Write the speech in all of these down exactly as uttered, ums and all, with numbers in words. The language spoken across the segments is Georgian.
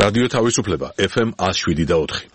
რადიო თავისუფლება ეფ ემ one oh seven და four.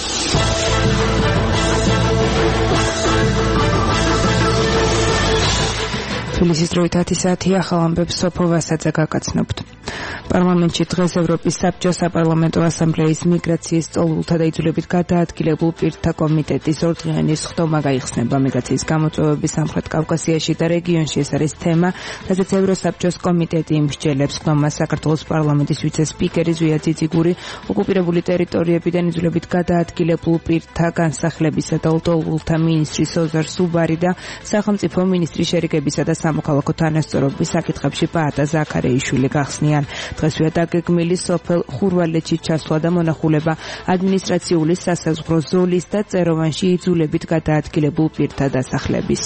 თბილისის დროით ათი საათი ახალ ამბებს სოფო ვასაძე გაგაცნობთ. პარლამენტში დღეს ევროპის საბჭოს საპარლამენტო ასამბლეის მიგრაციის სწავლულთა და იძულებით გადაადგილებულ პირთა კომიტეტის ორდღიანი სხდომა გაიხსნება. მიგრაციის გამოწვევების სამხრეთ კავკასიაში და რეგიონში ეს არის თემა, რაზეც ევროსაბჭოს კომიტეტი იმსჯელებს. სხდომას საქართველოს პარლამენტის ვიცე-სპიკერი ზვია ძიძიგური ოკუპირებული ტერიტორიებიდან იძულებით გადაადგილებულ პირთა განსახლებისა და ულტოლულთა მინისტრი სოზარ სუბარი და სახელმწიფო მინისტრი შერიგებისა და სამოქალაქო თანასწორობის საკითხებში პაატა ზაქარეიშვილი გახსნიან. დღესვე დაგეგმილი სოფელ ხურვალეთში ჩასვლა და მონახულება ადმინისტრაციული სასაზღვრო ზოლის და წეროვანში იძულებით გადაადგილებულ პირთა დასახლების.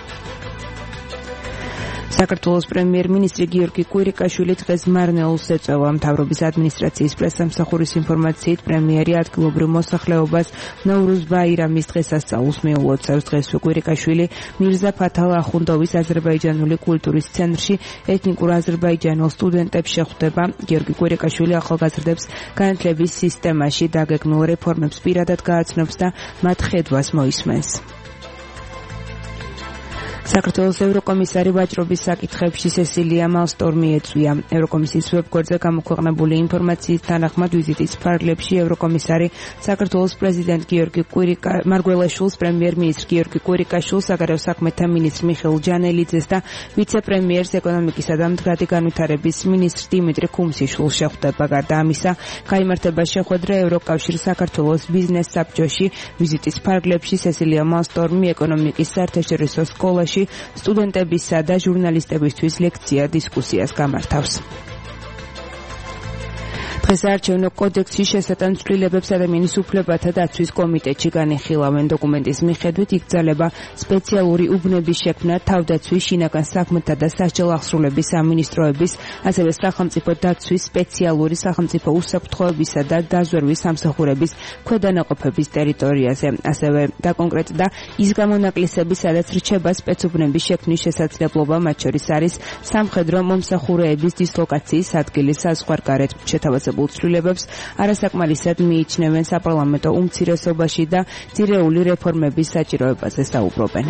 საქართველოს პრემიერ-მინისტრი გიორგი კვირიკაშვილი დღეს მარნეულს ეწევა. მთავრობის ადმინისტრაციის პრესსამსახურის ინფორმაციით პრემიერი ადგილობრივ მოსახლეობას ნოვრუზ ბაირამის დღესასწაულს მიულოცავს. დღესვე კვირიკაშვილი მირზა ფათალ ახუნდოვის აზერბაიჯანული კულტურის ცენტრში ეთნიკურ აზერბაიჯანულ სტუდენტებს შეხვდება. გიორგი კვირიკაშვილი ახალგაზრდებს განათლების სისტემაში დაგეგმილ რეფორმებს პირადად გააცნობს და მათ ხედვას მოისმენს. საქართველოს ევროკომისარი ვაჭრობის საკითხებში სესილია მალსტორმი ეწვია. ევროკომისიის ვებგვერდზე გამოქვეყნებული ინფორმაციის თანახმად ვიზიტის ფარგლებში ევროკომისარი საქართველოს პრეზიდენტ გიორგი მარგველაშვილს, პრემიერ-მინისტრ გიორგი კვირიკაშვილს, საგარეო საქმეთა მინისტრ მიხეილ ჯანელიძეს და ვიცე-პრემიერს ეკონომიკისა და მდგრადი განვითარების მინისტრ დიმიტრი ქუმსიშვილს შეხვდება. გარდა ამისა, გაიმართება შეხვედრა ევროკავშირ საქართველოს ბიზნეს საბჭოში. ვიზიტის ფარგლებში სესილია მალსტორმი ეკონომიკის საერთაშორისო სკოლაში სტუდენტებისა და ჟურნალისტებისთვის ლექცია დისკუსიას გამართავს. დღეს საარჩევნო კოდექსში შესატან ცვლილებებს ადამიანის უფლებათა დაცვის კომიტეტში განიხილავენ. დოკუმენტის მიხედვით იკრძალება სპეციალური უბნების შექმნა თავდაცვის, შინაგან საქმეთა და სასჯელ აღსრულების სამინისტროების, ასევე სახელმწიფო დაცვის, სპეციალური სახელმწიფო უსაფრთხოებისა და დაზვერვის სამსახურების ქვედანაყოფების ტერიტორიაზე. ასევე დაკონკრეტდა ის გამონაკლისები, სადაც რჩება სპეცუბნების შექმნის შესაძლებლობა, მათ შორის არის სამხედრო მომსახურეების დისლოკაციის ადგილი საზღვარგარეთ. შეთავაზებულ ცვლილებებს არასაკმარისად მიიჩნევენ საპარლამენტო უმცირესობაში და ძირეული რეფორმების საჭიროებაზე საუბრობენ.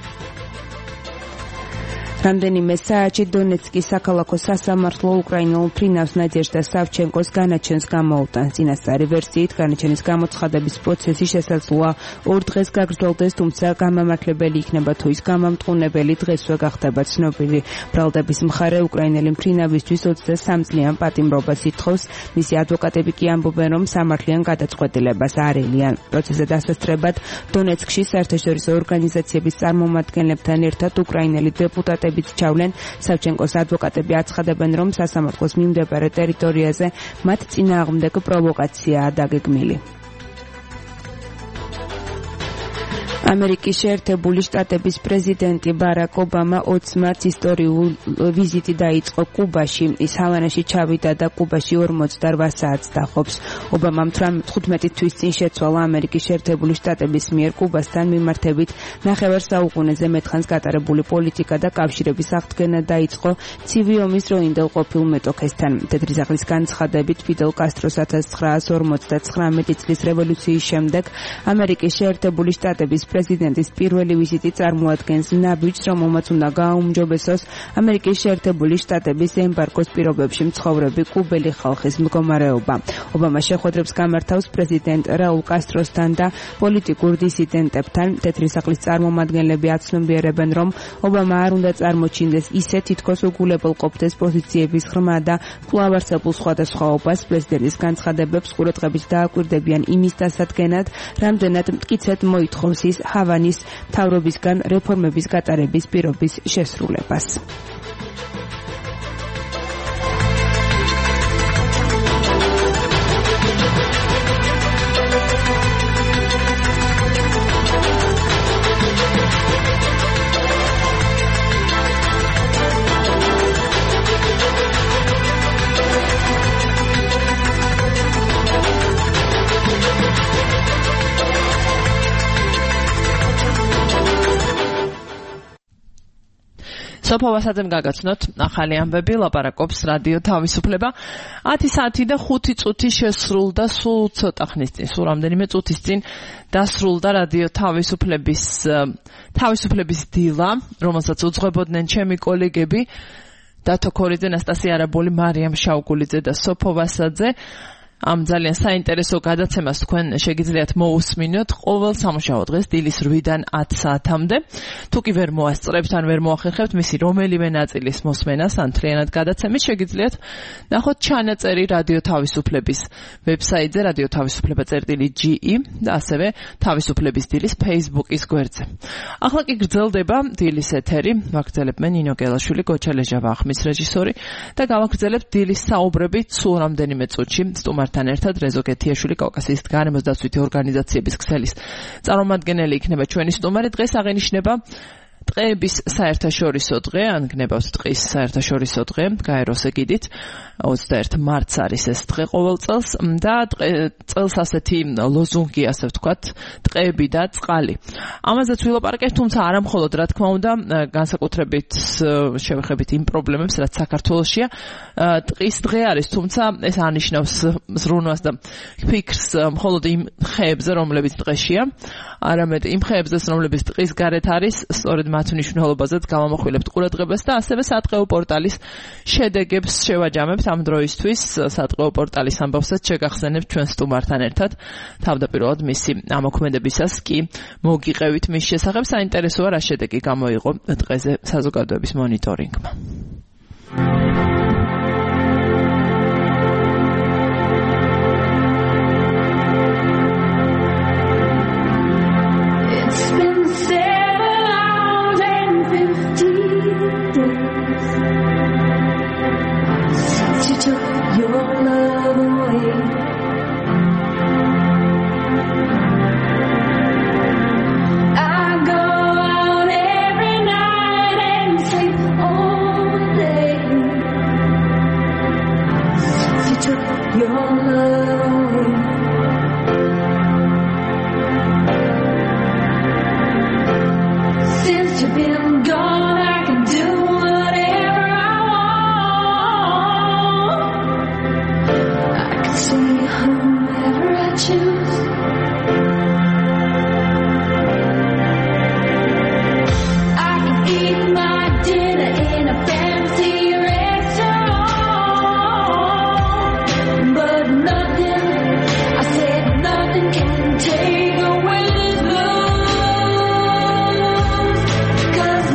რამდენიმე საათში დონეცკის საქალაქო სასამართლო უკრაინულ ფრინავს ნადეჟდა სავჩენკოს განაჩენს გამოუტანს. წინასწარი ვერსიით განაჩენის გამოცხადების პროცესი შესაძლოა ორ დღეს გაგრძელდეს, თუმცა გამამართლებელი იქნება თუ ის გამამტყუნებელი დღესვე გახდება ცნობილი. ბრალდების მხარე უკრაინელი მფრინავისთვის ოცდასამ წლიან პატიმრობას ითხოვს. მისი ადვოკატები კი ამბობენ, რომ სამართლიან გადაწყვეტილებას არ ელიან. პროცესზე დასასწრებად დონეცკში საერთაშორისო ორგანიზაციების წარმომადგენლებთან ერთად უკრაინელი დეპუტატები ჩავლენ. სავჩენკოს ადვოკატები აცხადებენ, რომ სასამართლოს მიმდებარე ტერიტორიაზე მათ წინააღმდეგ პროვოკაციაა დაგეგმილი. ამერიკის შეერთებული შტატების პრეზიდენტი ბარაკ ობამა ოც მარტს ისტორიულ ვიზიტი დაიწყო კუბაში. ის ჰავანაში ჩავიდა და კუბაში ორმოცდაოთხ საათს დახობს. ობამამ თხუთმეტი თვის წინ შეცვალა ამერიკის შეერთებული შტატების მიერ კუბასთან მიმართებით ნახევარ საუკუნეზე მეტხანს გატარებული პოლიტიკა და კავშირების აღდგენა დაიწყო ცივი ომის დროინდელ ყოფილ მეტოქესთან. თეთრი ზახლის განცხადებით ფიდელ კასტროს ათას ცხრაას ორმოცდაცხრამეტი წლის რევოლუციის შემდეგ ამერიკის შეერთებული შტატების პრეზიდენტის პირველი ვიზიტი წარმოადგენს ნაბიჯს, რომელმაც უნდა გააუმჯობესოს ამერიკის შეერთებული შტატების ემბარგოს პირობებში მცხოვრები კუბელი ხალხის მდგომარეობა. ობამა შეხვედრებს გამართავს პრეზიდენტ რაულ კასტროსთან და პოლიტიკურ დისიდენტებთან. თეთრი სახლის წარმომადგენლები აცნობიერებენ, რომ ობამა არ უნდა წარმოჩინდეს ისე, თითქოს უგულებელ ყოფდეს პოზიციების ღრმა და კვლავ არსებულ სხვადასხვაობას. პრეზიდენტის განცხადებებს ყურადღებით დააკვირდებიან იმის დასადგენად, რამდენად მტკიცედ მოითხოვს ის ჰავანის მთავრობისგან რეფორმების გატარების პირობის შესრულებას. სოფოვასაძემ გაგაცნოთ ახალი ამბები, ლაპარაკობს რადიო თავისუფლება. ათი საათი და ხუთი წუთი შესრულდა, სულ ცოტა ხნის წინ, სულ რამდენიმე წუთის წინ დასრულდა რადიო თავისუფლების თავისუფლების დილა, რომელსაც უძღვებოდნენ ჩემი კოლეგები დათო ქორიძე, ნასტასია არაბული, მარიამ შაუგულიძე და სოფოვასაძე. ამ ძალიან საინტერესო გადაცემას თქვენ შეგიძლიათ მოусმინოთ ყოველ სამუშაო დღეს დილის რვიდან ათ საათამდე. თუ კი ვერ მოასწრებთ ან ვერ მოახერხებთ მისი რომელიმე ნაწილის მოსმენას ან მთლიანად გადაცემის, შეგიძლიათ ნახოთ ჩანაწერი რადიო თავისუფლების ვებსაიტზე რადიო თავისუფლება წერტილი ჯი ი და ასევე თავისუფლების დილის Facebook-ის გვერდზე. ახლა კი გრძელდება დილის ეთერი, ვაგრძელებ მე ნინო გელაშვილი, გოჩა ლეჟავა ახმის რეჟისორი და გავაგრძელებთ დილის საუბრები სულ რამდენიმე წუთში სტუმართან ერთად რეზო გეთიაშვილი, კავკასიის გარემოსდაცვითი ორგანიზაციების ქსელის წარმომადგენელი იქნება ჩვენი სტუმარი. დღეს აღინიშნება ტყეების საერთაშორისო დღე, ან გნებავთ ტყის საერთაშორისო დღე, გაეროს ეგიდით. ოცდაერთი მარტს არის ეს დღე ყოველ წელს და წელს ასეთი ლოზუნგი, ასე ვთქვათ, ტყეები და წყალი. ამაზეც ვილაპარაკეთ, თუმცა არა მხოლოდ, რა თქმა უნდა, განსაკუთრებით შევეხებით იმ პრობლემებს, რაც საქართველოშია. ტყის დღე არის, თუმცა ეს ანიშნავს ზრუნვას და ფიქრს მხოლოდ იმ ხეებზე, რომლებიც ტყეშია, არამედ იმ ხეებზე, რომლებიც ტყის გარეთ არის, სწორედ მათ მნიშვნელობაზეც გავამახვილებთ ყურადღებას და ასევე სატყეო პორტალის შედეგებს შევაჯამებთ. ამ დროისთვის სატყეო პორტალის ამბავსაც შეგახსენებთ ჩვენ სტუმართან ერთად. თავდაპირველად მისი ამოქმედებისას კი მოგიყევით მის შესახებ. საინტერესოა რა შედეგი გამოიღო დღეზე საზოგადოების მონიტორინგმა. Cause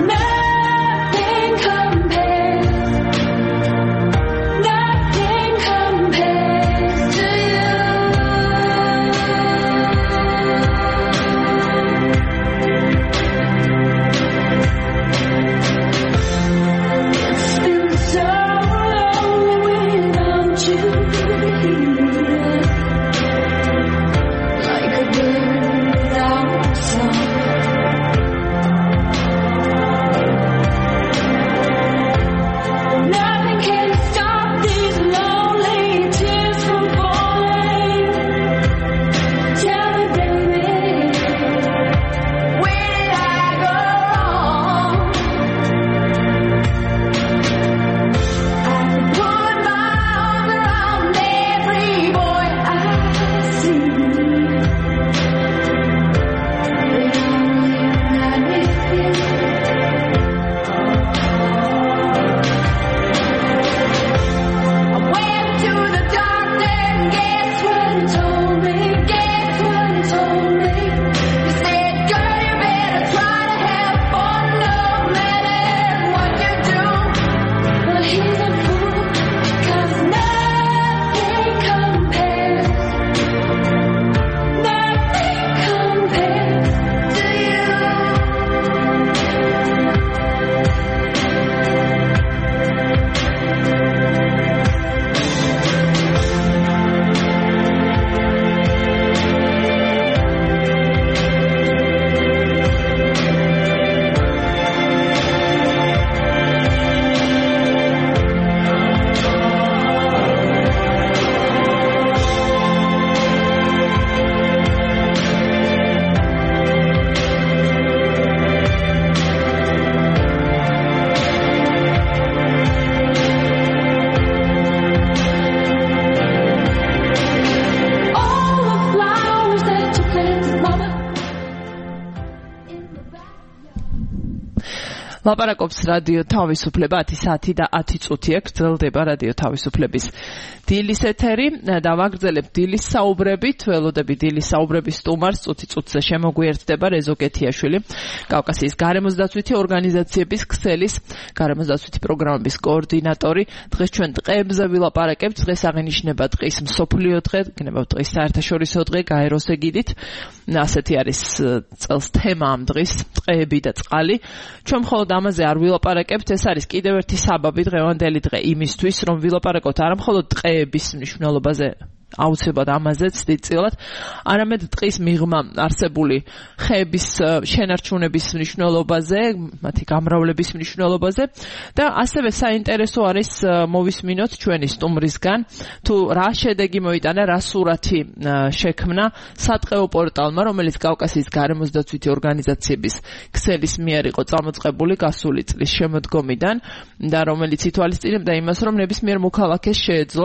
ლაპარაკობს რადიო თავისუფლება ათი საათი და ათი წუთი აქ გრძელდება რადიო თავისუფლების დილის ეთერი და ვაგრძელებ დილის საუბრებით, ველოდები დილის საუბრების სტუმარს წუთი წუთზე შემოგვიერთდება რეზო გეთიაშვილი, კავკასიის გარემოსდაცვითი ორგანიზაციების ქსელის გარემოსდაცვითი პროგრამების კოორდინატორი. დღეს ჩვენ დღეებზე ვილაპარაკებთ, დღეს აღინიშნება დღის მსოფლიო დღე, გნებავთ დღის საერთაშორისო დღე გაეროს ეგიდით. ასეთი არის წელს თემა ამ დღის, დღეები და წყალი. ჩვენ მხოლოდ ამაზე არ ვილაპარაკებთ, ეს არის კიდევ ერთი საბაბი დღევანდელი დღე იმისთვის, რომ ვილაპარაკოთ არა მხოლოდ დღეების მნიშვნელობაზე, აუცილებლად ამაზეც დიდწილად, არამედ დღის მიღმა არსებული ხეების შენარჩუნების მნიშვნელობაზე, მათი გამრავლების მნიშვნელობაზე და ასევე საინტერესო არის მოვისმინოთ ჩვენი სტუმრისგან, თუ რა შედეგი მოიტანა, რა სურათი შექმნა სატყეო პორტალმა, რომელიც კავკასიის გარემოსდაცვითი ორგანიზაციების ქსელის მიერ იყო წამოწყებული გასული წლის შემოდგომიდან და რომელიც ითვალისწინებდა იმას, რომ ნებისმიერ მოქალაქეს შეეძლო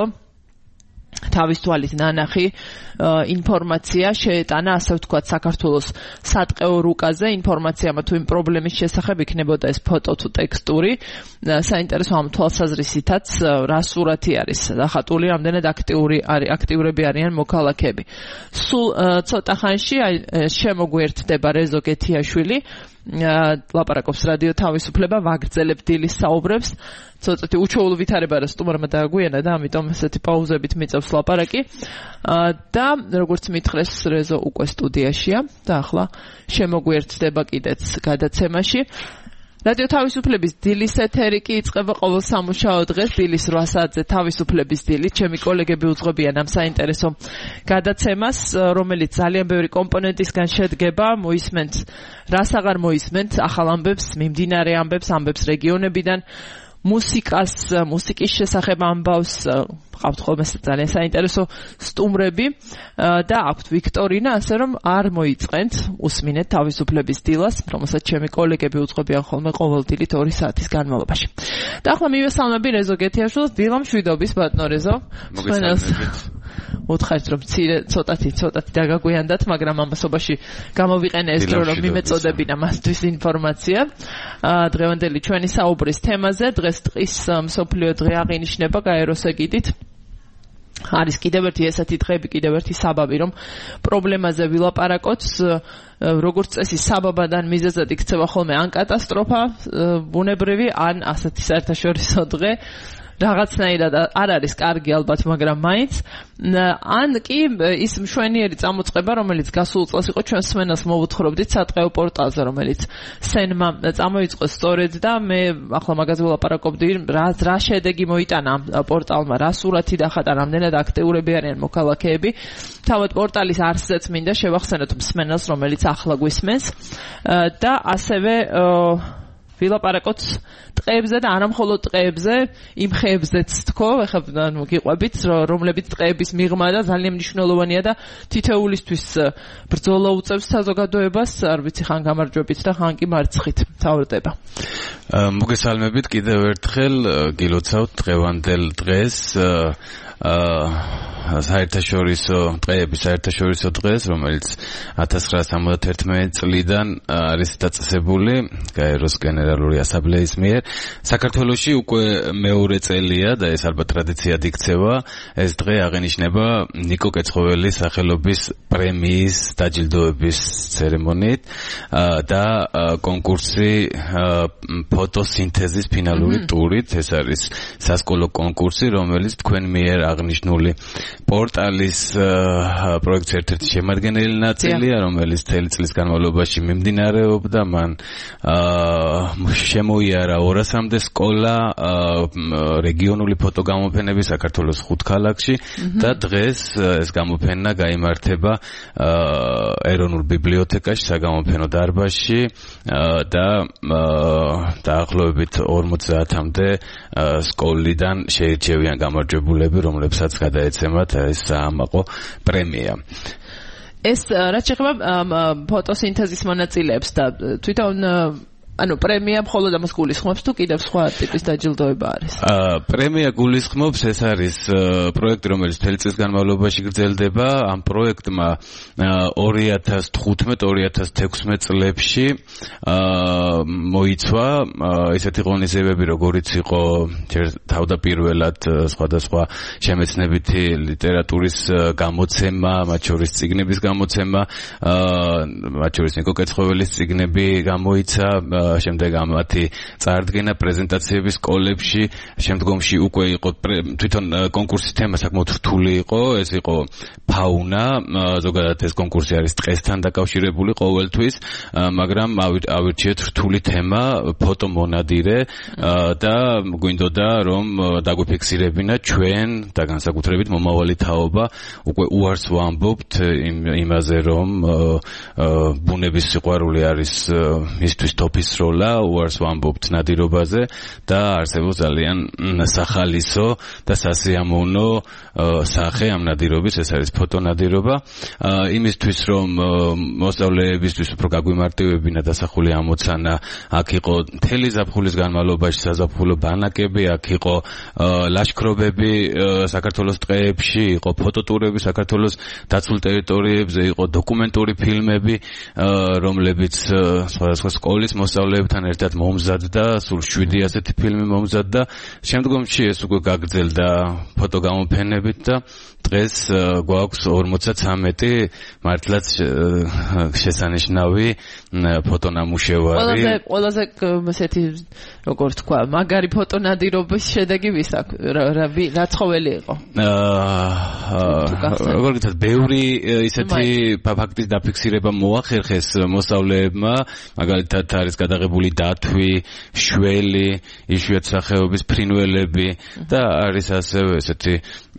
თავის თვალით ნანახი ინფორმაცია შეეტანა, ასე ვთქვათ, საქართველოს სატყეო რუკაზე, ინფორმაცია თუ იმ პრობლემის შესახებ იქნებოდა ეს ფოტო თუ ტექსტური. საინტერესო ამ თვალსაზრისითაც რა სურათი არის დახატული, რამდენად აქტიური არის, აქტიურები არიან მოქალაქეები. სულ ცოტა ხანში შემოგვიერთდება რეზო გეთიაშვილი, ლაპარაკობს რადიო თავისუფლება, ვაგრძელებ დილის საუბრებს. ცოტათი უჩვეულო ვითარება რა სტუმარმა დააგვიანა და ამიტომ ესეთი პაუზებით მიწევს ლაპარაკი. და როგორც მითხრეს, რეზო უკვე სტუდიაშია და ახლა შემოგვიერთდება კიდეც გადაცემაში. რადიო თავისუფლების დილის ეთერი კი იწყება ყოველ სამუშაო დღეს დილის რვა საათზე თავისუფლების დილით. ჩემი კოლეგები უძღვებიან ამ საინტერესო გადაცემას, რომელიც ძალიან ბევრი კომპონენტისგან შედგება. მოისმენთ, რას აღარ მოისმენთ, ახალ ამბებს, მიმდინარე ამბებს, ამბებს რეგიონებიდან, მუსიკას, მუსიკის შესახებ ამბავს, ყავთ ხოლმე ძალიან საინტერესო სტუმრები და აქვთ ვიქტორინა, ასე რომ არ მოიწყენთ, უსმინეთ თავისუფლების დილას, რომელსაც ჩემი კოლეგები უძღვებიან ხოლმე ყოველდღიურად ორი საათის განმავლობაში. და ახლა მივესალმები რეზო გეთიაშვილს, დილა მშვიდობის ბატონო რეზო. უთხარით რომ ცირე ცოტათი ცოტათი დაგაგვიანდათ, მაგრამ ამასობაში გამოვიყენე ეს დრო, რომ მიმეწოდებინა მასთვის ინფორმაცია დღევანდელი ჩვენი საუბრის თემაზე. დღეს დღის მსოფლიო დღე აღინიშნება გაეროს ეგიდით. არის კიდევ ერთი ესეთი დღეები, კიდევ ერთი საბაბი, რომ პრობლემაზე ვილაპარაკოთ. როგორც წესი საბაბად ან მიზეზად იქცევა ხოლმე ან კატასტროფა ბუნებრივი, ან ასეთი საერთაშორისო დღე. რაღაცნაირად არ არის კარგი ალბათ, მაგრამ მაინც ან კი ის მშვენიერი წამოწყება, რომელიც გასულ წელს იყო, ჩვენ სმენელს მოვუთხრობდით სატყეო პორტალზე, რომელიც სენმა წამოიწყო სწორედ და მე ახლა მაგაზე ვილაპარაკობდი, რა რა შედეგი მოიტანა პორტალმა, რა სურათი დახატა, რამდენად აქტიურები არიან მოქალაქეები. თავად პორტალის არსზეც მინდა შევახსენოთ მსმენელს, რომელიც ახლა გვისმენს და ასევე ვილაპარაკოთ ტყეებზე და არა მხოლოდ ტყეებზე, იმ ხეებზეც თქო, ეხლა ანუ გიყვებით, რომლებიც ტყეების მიღმა და ძალიან მნიშვნელოვანია და თითოეულისთვის ბრძოლა უწევს საზოგადოებას, არ ვიცი ხან გამარჯვებით და ხან კი მარცხით თავდება. მოგესალმებით კიდევ ერთხელ, გილოცავთ დღევანდელ დღეს საერთაშორისო დღეების საერთაშორისო დღეს, რომელიც ათას ცხრაასა სამოცდაერთმეტი წლიდან არის დაწესებული გაეროს გენერალური ასამბლეის მიერ. საქართველოში უკვე მეორე წელია და ეს ალბათ ტრადიციად იქცევა. ეს დღე აღინიშნება ნიკო კეცხოველის სახელობის პრემიის დაჯილდოების ცერემონიით და კონკურსი ფოტოსინთეზის ფინალური ტურით. ეს არის სასკოლო კონკურსი, რომელიც თქვენ მიერ აღნიშნული პორტალის პროექტის ერთ-ერთი შემადგენელი ნაწილია, რომელიც წელი წლის განმავლობაში მიმდინარეობდა. მან შემოიარა ორასამდე სკოლა რეგიონული ფოტოგამოფენები საქართველოს ხუთ ქალაქში და დღეს ეს გამოფენა გაიმართება ეროვნულ ბიბლიოთეკაში, საგამოფენო დარბაზში და დაახლოებით ორმოცდაათამდე სკოლიდან შეირჩევიან გამარჯვებულები, რომლებსაც გადაეცემათ ეს საამაყო პრემია. ეს რაც შეეხება ფოტოსინთეზის მონაწილეებს და თვითონ ანუ პრემია მხოლოდ ამას გულისხმობს თუ კიდევ სხვა ტიპის დაჯილდოება არის? აა პრემია გულისხმობს, ეს არის პროექტი, რომელიც მთელი წლის განმავლობაში გრძელდება. ამ პროექტმა ორი ათას თხუთმეტ ორი ათას თექვსმეტ წლებში აა მოიცვა ესეთი ღონისძიებები, როგორიც იყო ჯერ თავდაპირველად სხვადასხვა შემეცნებითი ლიტერატურის გამოცემა, მათ შორის წიგნების გამოცემა, აა მათ შორის ნიკო კეცხოველის წიგნები გამოიცა, შემდეგ ამათი წარდგენა პრეზენტაციები სკოლებში, შემდგომში უკვე იყო თვითონ კონკურსის თემა საკმაოდ რთული იყო, ეს იყო ფაუნა, ზოგადად ეს კონკურსი არის ტყესთან დაკავშირებული ყოველთვის, მაგრამ ავირჩიეთ რთული თემა, ფოტომონადირე და გვინდოდა რომ დაგვიფიქსირებინა ჩვენ და განსაკუთრებით მომავალი თაობა უკვე უარს ვამბობთ იმაზე, რომ ბუნების სიყვარული არის მისთვის თოფის როლა, უარს ვამბობთ ნადირობაზე და არსებობს ძალიან სახალისო და სასიამოვნო სახე ამ ნადირობის, ეს არის ფოტონადირობა. იმისთვის რომ მოსწავლეებისთვის უფრო გაგვიმარტივებინა დასახული ამოცანა, აქ იყო მთელი ზაფხულის განმავლობაში საზაფხულო ბანაკები, აქ იყო ლაშქრობები საქართველოს ტყეებში, იყო ფოტოტურები საქართველოს დაცულ ტერიტორიებზე, იყო დოკუმენტური ფილმები, რომლებიც სხვადასხვა სკოლის მოსწავლეებთან ერთად მომზადდა, სულ შვიდი ასეთი ფილმი მომზადდა. შემდგომში ეს უკვე გაგრძელდა ფოტოგამოფენებით და დღეს გვაქვს ორმოცდათრამეტი მართლაც შესანიშნავი ფოტონამუშევარი. ყველაზე ყველაზე ესეთი როგორ თქვა, მაგარი ფოტონადირობის შედეგი ვის აქვს? რა ცხოველი იყო? აა როგორ გითხრათ, ბევრი ისეთი ფაქტის დაფიქსირება მოახერხეს მოსწავლეებმა, მაგალითად არის გადაღებული დათვი, შველი, იშვიათ სახეობის ფრინველები და არის ასევე ესეთი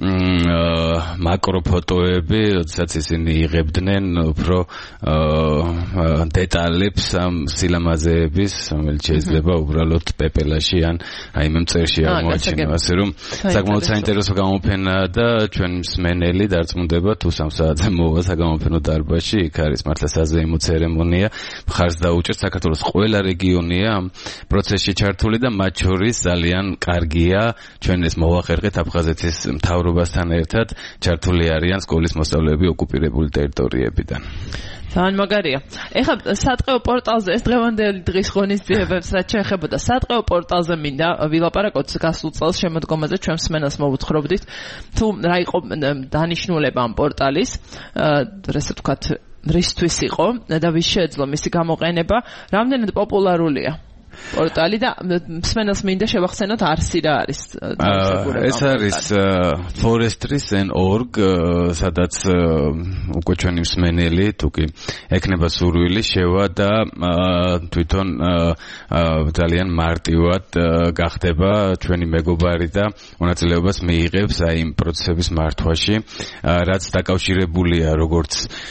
მაკროფოტოები, როდესაც ისინი იღებდნენ უფრო დეტალებს ამ სილამაზეების, რომელიც შეიძლება უბრალოდ პეპელაში ან რაიმე მწერში აღმოაჩინო, ასე რომ საკმაოდ საინტერესო გამოფენა და ჩვენ მსმენელი დარწმუნდება თუ სამ საათზე მოვა საგამოფენო დარბაზში, იქ არის მართლა საზეიმო ცერემონია, მხარს დაუჭერთ, საქართველოს ყველა რეგიონია ამ პროცესში ჩართული და მათ შორის ძალიან კარგია ჩვენ ეს მოვახერხეთ აფხაზეთის მთავრობასთან ერთად ჩართული არიან სკოლის მოსწავლეები ოკუპირებული ტერიტორიებიდან. ძალიან მაგარია. ეხლა სატყეო პორტალზე ეს დღევანდელი დღის ღონისძიებებს რაც შეეხებოდა სატყეო პორტალზე მინდა ვილაპარაკოთ გასულ წელს შემოდგომაზე, ჩვენ მსმენელს მოვუთხრობდით თუ რა იყო დანიშნულება ამ პორტალის, ესე ვთქვათ, რისთვის იყო და ვის შეეძლო მისი გამოყენება, რამდენად პოპულარულია პორტალი და მსმენელს მინდა შევახსენოთ არსი რა არის. ეს არის forestry dot org, სადაც უკვე ჩვენი მსმენელი თუკი ექნება სურვილი შევა და თვითონ ძალიან მარტივად გახდება ჩვენი მეგობარი და მონაწილეობას მიიღებს აი იმ პროცესების მართვაში, რაც დაკავშირებულია როგორც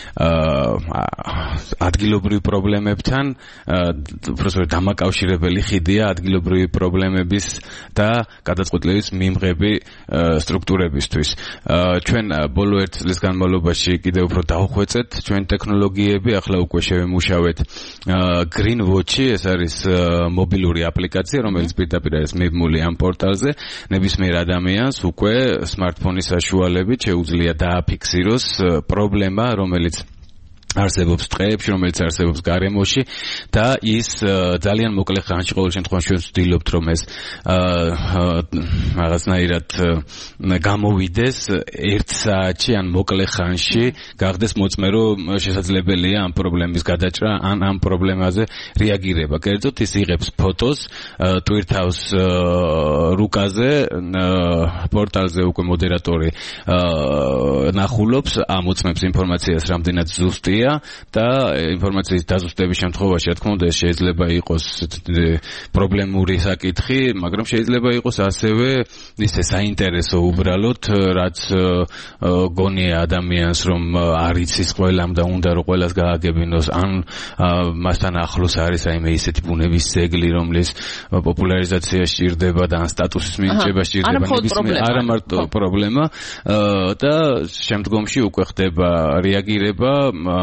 ადგილობრივ პრობლემებთან, უბრალოდ დამაკავშირებელი ხიდია ადგილობრივი პრობლემების და გადაწყვეტილების მიმღები სტრუქტურებისთვის. ჩვენ ბოლო ერთ წლის განმავლობაში კიდევ უფრო დავხვეწეთ ჩვენ ტექნოლოგიები, ახლა უკვე შევემუშავეთ Green Watch-ი, ეს არის მობილური აპლიკაცია, რომელიც პირდაპირ არის მიბმული ამ პორტალზე. ნებისმიერ ადამიანს უკვე smartphone-ის საშუალებით შეუძლია დააფიქსიროს პრობლემა, რომელიც არსებობს ტყეებში, რომელიც არსებობს გარემოში და ის ძალიან მოკლე ხანში, ყოველ შემთხვევაში ჩვენ ვცდილობთ, რომ ეს რაღაცნაირად გამოვიდეს ერთ საათში ან მოკლე ხანში, გახდეს მოწმე, რომ შესაძლებელია ამ პრობლემის გადაჭრა ან ამ პრობლემაზე რეაგირება. კერძოდ ის იღებს ფოტოს, ტვირთავს რუკაზე, პორტალზე უკვე მოდერატორი ნახულობს, ამოწმებს ინფორმაციას, რამდენად ზუსტია და ინფორმაციის დაზუსტების შემთხვევაში, რა თქმა უნდა, შეიძლება იყოს პრობლემური საკითხი, მაგრამ შეიძლება იყოს ასევე ისე საინტერესო უბრალოდ, რაც გონია ადამიანს, რომ არ იცის ყველამ და უნდა რომ ყველას გააგებინოს, ან მასთან ახლოს არის აი მე ისეთი ბუნების ძეგლი, რომლის პოპულარიზაცია სჭირდება და ან სტატუსის მინიჭება სჭირდება, არა მარტო პრობლემა და შემდგომში უკვე ხდება რეაგირება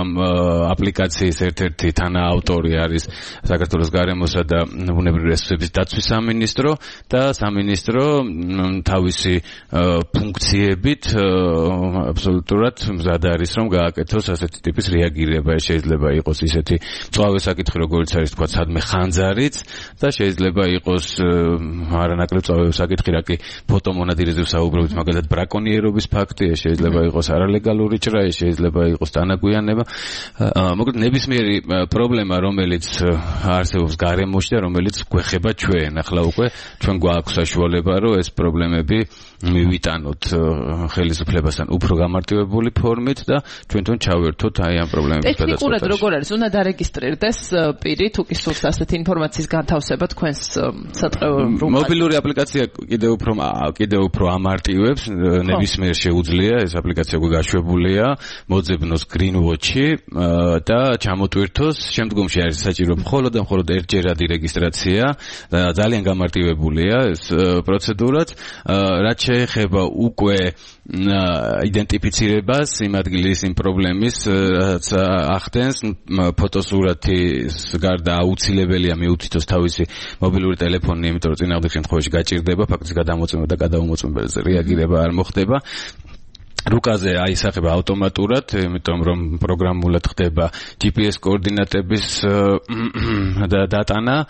ამ აპლიკაციის ერთ-ერთი თანაავტორი არის საქართველოს გარემოსა და ბუნებრივი რესურსების დაცვის სამინისტრო და სამინისტრო თავისი ფუნქციებით აბსოლუტურად მზად არის რომ გააკეთოს ასეთი ტიპის რეაგირება. შეიძლება იყოს ისეთი მწვავე საკითხი როგორც არის თქვა სადმე ხანძარიც და შეიძლება იყოს არანაკლებ მწვავე საკითხი რა კი ფოტომონადირეზე ვსაუბრობთ მაგალითად ბრაკონიერობის ფაქტი, შეიძლება იყოს არალეგალური ჭრა, შეიძლება იყოს დანაგვიანება. მოკლედ ნებისმიერი პრობლემა რომელიც არსებობს გარემოში და რომელიც გვეხება ჩვენ ახლა უკვე ჩვენ გვაქვს საშუალება რომ ეს პრობლემები მივიტანოთ ხელისუფლებასთან უფრო გამარტივებული ფორმით და ჩვენთან ჩავერთოთ აი ამ პრობლემების გადაწყვეტაში. ტექნიკურად როგორ არის? უნდა დარეგისტრირდეს პირი თუ კი სურს ასეთი ინფორმაციის განთავსება თქვენს სატყეო რუკაზე. მობილური აპლიკაცია კიდევ უფრო კიდევ უფრო ამარტივებს, ნებისმიერ შეუძლია ეს აპლიკაცია გაშვებულია, მოძებნოს Green Watch-ი და ჩამოტვირთოს, შემდგომში არის საჭირო მხოლოდ და მხოლოდ ერთჯერადი რეგისტრაცია და ძალიან გამარტივებულია ეს პროცედურაც. რაც შეეხება უკვე იდენტიფიცირებას იმ ადგილის იმ პრობლემის რაც ახდენს ფოტოსურათის გარდა აუცილებელია მიუთითოს თავისი მობილური ტელეფონი, იმიტომ რომ წინააღმდეგ შემთხვევაში გაჭირდება ფაქტის გადამოწმება და გადაუმოწმებაზე რეაგირება არ მოხდება. რუკაზე აისახება ავტომატურად, იმიტომ რომ პროგრამულად ხდება ჯი პი ეს კოორდინატების დატანა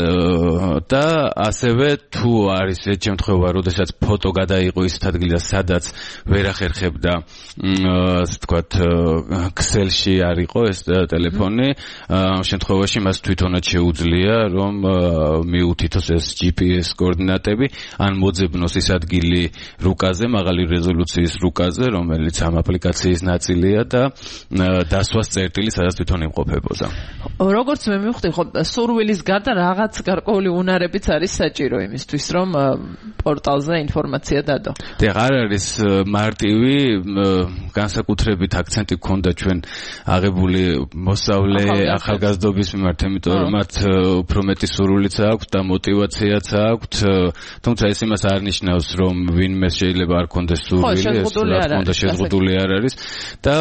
და ასევე თუ არის ეს შემთხვევა, როდესაც ფოტო გადაიღო ის ადგილას, სადაც ვერ ახერხებდა ასე ვთქვათ ქსელში არ იყო ეს ტელეფონი, ამ შემთხვევაში მას თვითონაც შეუძლია რომ მიუთითოს ეს ჯი პი ეს კოორდინატები, ან მოძებნოს ის ადგილი რუკაზე, მაღალი რეზოლუციის რუკაზე, რომელიც ამ აპლიკაციის ნაწილია და დასვას წერტილი სადაც თვითონ იმყოფებოდა. როგორც მე მივხვდი, ხო სურვილის გარდა რაღაც გარკვეული უნარებიც არის საჭირო იმისთვის, რომ პორტალზე ინფორმაცია დადო. დიახ, არ არის მარტივი, განსაკუთრებით აქცენტი გქონდა ჩვენ აღებული მოსავლე ახალგაზრდობის მიმართ, იმიტომ რომ მათ უფრო მეტი სურვილიც აქვს და мотиваციაც აქვს, თუმცა ეს იმას არ ნიშნავს, რომ ვინმე შეიძლება არ ქონდეს სურვილი, ეს უნდა შეზღუდული არ არის და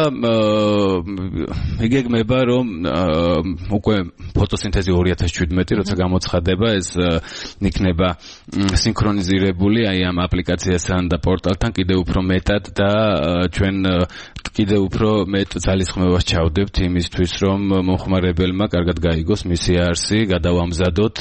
იგეგმება რომ უკვე ფოტოსინთეზი ორი ათას შვიდმეტი როცა გამოცხადება ეს იქნება სინქრონიზირებული აი ამ აპლიკაციასთან და პორტალთან კიდევ უფრო მეტად და ჩვენ კიდევ უფრო მეტ ძალისხმევას ჩავდებთ იმისთვის რომ მომხმარებელმა კარგად გაიგოს მისი არსი, გადავამზადოთ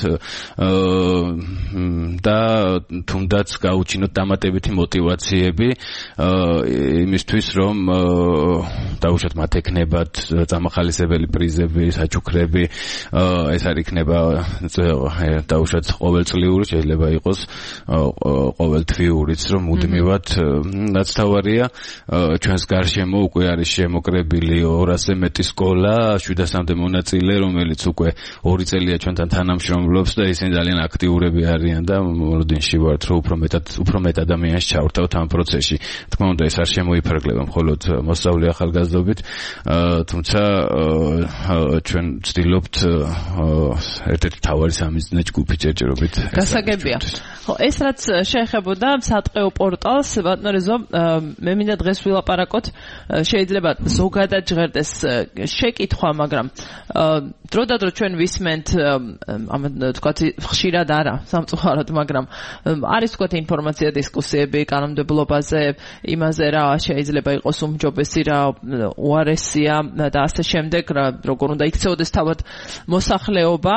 და თუნდაც გაუჩინოთ დამატებითი мотиваციები იმისთვის რომ დაუშვათ მათ ექნებათ წამახალისებელი პრიზები, საჩუქრები, ეს არ იქნება დაუშვათ ყოველწლიური, შეიძლება იყოს ყოველთვიურიც, რომ მუდმივად რაც თავარია ჩვენს გარშემო უკვე არის შემოკრებილი ორასზე მეტი სკოლა, შვიდასამდე მონაწილე, რომელიც უკვე ორი წელია ჩვენთან თანამშრომლობს და ისინი ძალიან აქტიურები არიან და მოლოდინში ვართ, რომ უფრო მეტად უფრო მეტ ადამიანს ჩავრთავთ ამ პროცესში. თქმა უნდა, ეს არ შემოიფარგლება მხოლოდ მოსწავლე ახალგაზრდობით, თუმცა ჩვენ ვცდილობთ ერთ-ერთი თავარი სამიზნე ჯგუფი ჯერჯერობით. გასაგებია. ხო, ეს რაც შეეხებოდა სატყეო პორტალს, ბატონო რეზო, მე მინდა დღეს ვილაპარაკოთ, შეიძლება ზოგადად ჟღერდეს შეკითხვა, მაგრამ დროდადრო ჩვენ ვისმენთ, ამ თქვათ ხშირად არა, სამწუხაროდ, მაგრამ არის თქვათ ინფორმაცია, დისკუსიები კანონმდებლობაზე, იმაზე რა შეიძლება იყოს უმჯობესი, რა უარესია და ასე შემდეგ, როგორ უნდა იქცეოდეს თავად მოსახლეობა,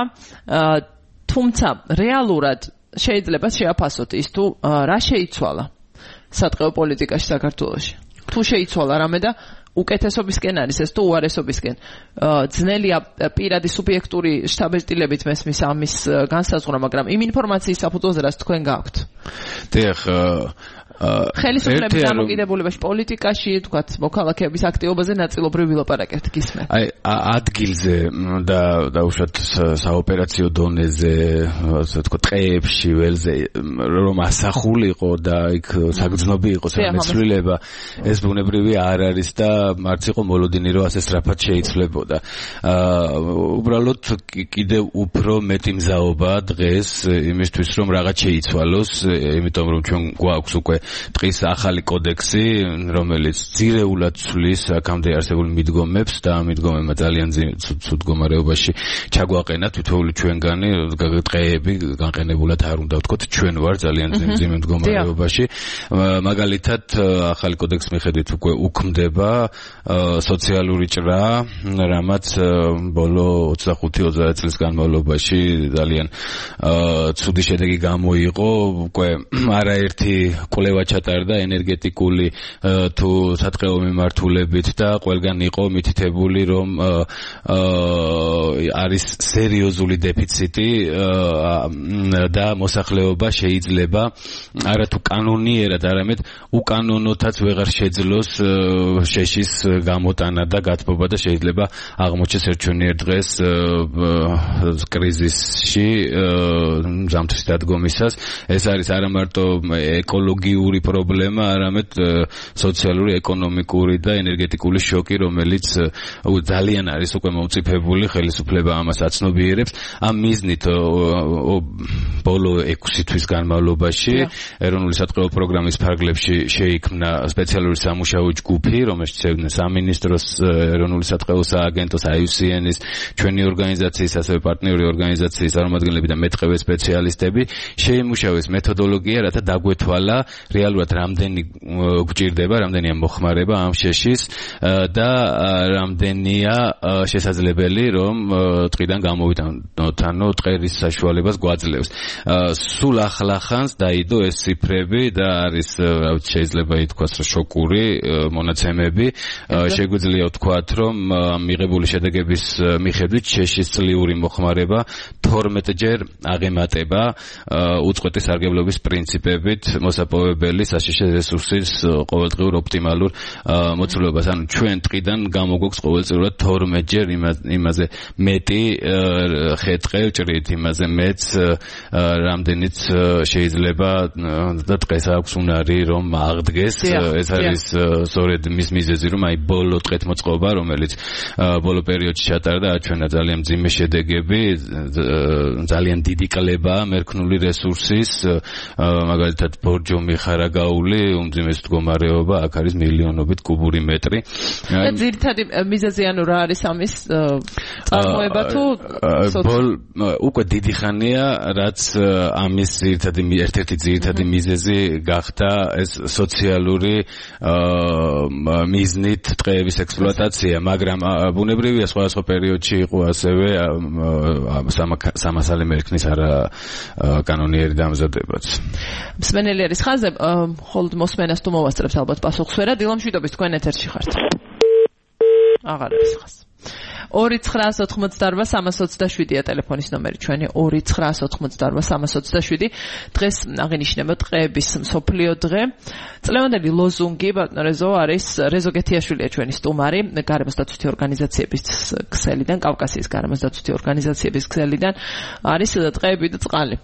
თუმცა რეალურად შეიძლება შეაფასოთ ის თუ რა შეიცვალა სატყეო პოლიტიკაში საქართველოში. თუ შეიცვალა რამე და უკეთესობისკენ არის ეს თუ უარესობისკენ. ძნელია პირადი სუბიექტური შთაბეჭდილებით მესმის ამის განსაზღვრა, მაგრამ იმ ინფორმაციის საფუძველზე რაც თქვენ გაქვთ. დიახ, ხელისუფლების დამოკიდებულებაში, პოლიტიკაში, თქვათ, მოქალაქეების აქტივობაზე ნაწილობრივ ვილაპარაკებთ, გისმენთ. აი, ადგილზე და დაუშვათ საოპერაციო დონეზე, ასე ვთქვათ, ტყეებში, ველზე, რომ ასახულიყო და იქ საგრძნობი იყო სამეცვლილება, ეს ბუნებრივი არ არის და არც იყო მოლოდინი, რომ ასე სწრაფად შეიცვლებოდა. უბრალოდ კიდევ უფრო მეტი მზაობა დღეს იმისთვის, რომ რაღაც შეიცვალოს, იმიტომ რომ ჩვენ გვაქვს უკვე ტყის ახალი კოდექსი, რომელიც ძირეულად ცვლის აქამდე არსებულ მიდგომებს და ამ მიდგომებმა ძალიან ცუდ მდგომარეობაში ჩაგვაყენა თითოეული ჩვენგანი ტყეები განყენებულად არ უნდა ვთქვათ, ჩვენ ვარ ძალიან ძიმე მდგომარეობაში. მაგალითად, ახალი კოდექსის მიხედვით უკვე უქმდება სოციალური ჭრა, რამაც ბოლო ოცდახუთი ოცდაათ წლის განმავლობაში ძალიან ცუდი შედეგი გამოიყო. უკვე არაერთი კვლევა ჩატარდა ენერგეტიკული თუ სატყეო მიმართულებით და ყველგან იყო მითითებული, რომ არის სერიოზული დეფიციტი და მოსახლეობა შეიძლება არათუ კანონიერად, არამედ უკანონოთაც ვეღარ შეძლოს შეშის გამოტანა და გათბობა და შეიძლება აღმოჩნდეს ერთჩვენიერ დღეს კრიზისში ზამთრის დადგომისას. ეს არის არა მარტო ეკოლოგიური პრობლემა, არამედ სოციალური, ეკონომიკური და ენერგეტიკული შოკი, რომელიც ძალიან არის უკვე მომწიფებული, ხელისუფლება ამას აცნობიერებს. ამ მიზნით ბოლო ექვსი თვის განმავლობაში ეროვნული სატყეო პროგრამის ფარგლებში შეიქმნა სპეციალური სამუშაო ჯგუფი, რომელშიც შეხვდნენ სამინისტროს, ეროვნული სატყეო სააგენტოს, აი იუ სი ენის, ჩვენი ორგანიზაციის, ასევე პარტნიორი ორგანიზაციის წარმომადგენლები და მეტყევე სპეციალისტები შეიმუშავეს მეთოდოლოგია, რათა დაგვეთვალა რეალურად რამდენი გვჭირდება, რამდენია მოხმარება ამ შეშის და რამდენია შესაძლებელი, რომ ტყიდან გამოვიდანოთ, ანუ ტყერის საშუალებას გვაძლევს. სულ ახლახანს დაიდო ეს ციფრები და არის, შეიძლება ითქვას, შოკური მონაცემები. შეგვიძლია ვთქვათ, რომ მიღებული შედეგების მიხედვით შეშის წლიური მოხმარება თორმეტჯერ აღემატება უწყვეტი სარგებლობის პრინციპებით მოსაპოვებელი საშიში რესურსის ყოველდღიურ ოპტიმალურ მოცულობას. ანუ ჩვენ ტყიდან გამოგვაქვს ყოველწლიურად თორმეტჯერ იმაზე მეტი ხე-ტყე ვჭრით, იმაზე მეც რამდენიც შეიძლება და დღეს აქვს უნარი რომ აღდგეს. ეს არის სწორედ მის მიზეზი, რომ აი ბოლო ტყეთმოწყობა, რომელიც ბოლო პერიოდში ჩატარდა, აჩვენა ძალიან მძიმე შედეგები, ძალიან დიდი კლება მერქნული რესურსის, მაგალითად ბორჯომი, ხარაგაული, უმძიმეს მდგომარეობა, აქ არის მილიონობით კუბური მეტრი. და ძირითადი მიზეზი ანუ რა არის ამის წარმოება თუ უკვე დიდი ხანია, რაც ამის ძირითადი ერთ-ერთი ძირითადი მიზეზი გახდა ეს სოციალური მიზნით ტყეების ექსპლუატაცია, მაგრამ ბუნებრივია სხვადასხვა პერიოდში იყო ასევე სამასალე მერქნის არა კანონიერი დამზადებაც. მსმენელი არის ხაზზე, ხოლმე მოსმენას თუ მოვასწრებს ალბათ პასუხს ვერა. დილამშვიდობის, თქვენ ეთერში ხართ. აღარ არის ხაზ. ორი ცხრაას ოთხმოცდაარბა სამას ოცდაშვიდია ტელეფონის ნომერი ჩვენი ორი ცხრაას ოთხმოცდაარბა სამას ოცდაშვიდი. დღეს აღინიშნება ტყეების მსოფლიო დღე. წლევანდელი ლოზუნგი ბატონო არის რეზო გეთიაშვილია ჩვენი სტუმარი, გარემოს დაცვითი ორგანიზაციების ქსელიდან, კავკასიის გარემოს დაცვითი ორგანიზაციების ქსელიდან არის ტყეები და წყალი.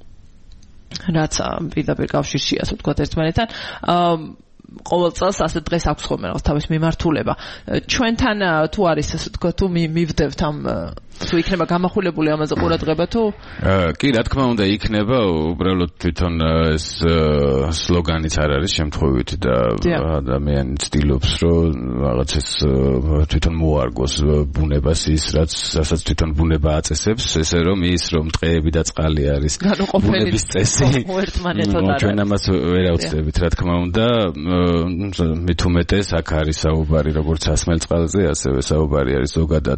რაც პირდაპირ კავშირშია, ასე ვთქვათ, ერთმანეთთან. ყოველ წელს ასე დღეს აქვს ხოლმე რაღაც თავის მიმართულება. ჩვენთან თუ არის ასე თქვა თუ მივდევთ ამ თუ იქნება გამახვილებული ამაზე ყურადღება თუ? კი, რა თქმა უნდა იქნება, უბრალოდ თვითონ ეს სლოგანიც არ არის შემთხვევით და ადამიანი ცდილობს, რომ რაღაც ეს თვითონ მოარგოს ბუნებას ის, რაც რასაც თვითონ ბუნება აწესებს, ესე რომ ის რომ ტყეები და წყალი არის ბუნების წესი. ჩვენ ამას ვერ ავწევით, რა თქმა უნდა. მით უმეტეს აქ არის საუბარი როგორც სასმელ წყალზე, ასევე საუბარი არის ზოგადად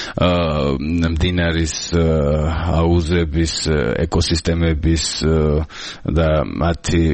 მდინარის აუზების, ეკოსისტემების და მათი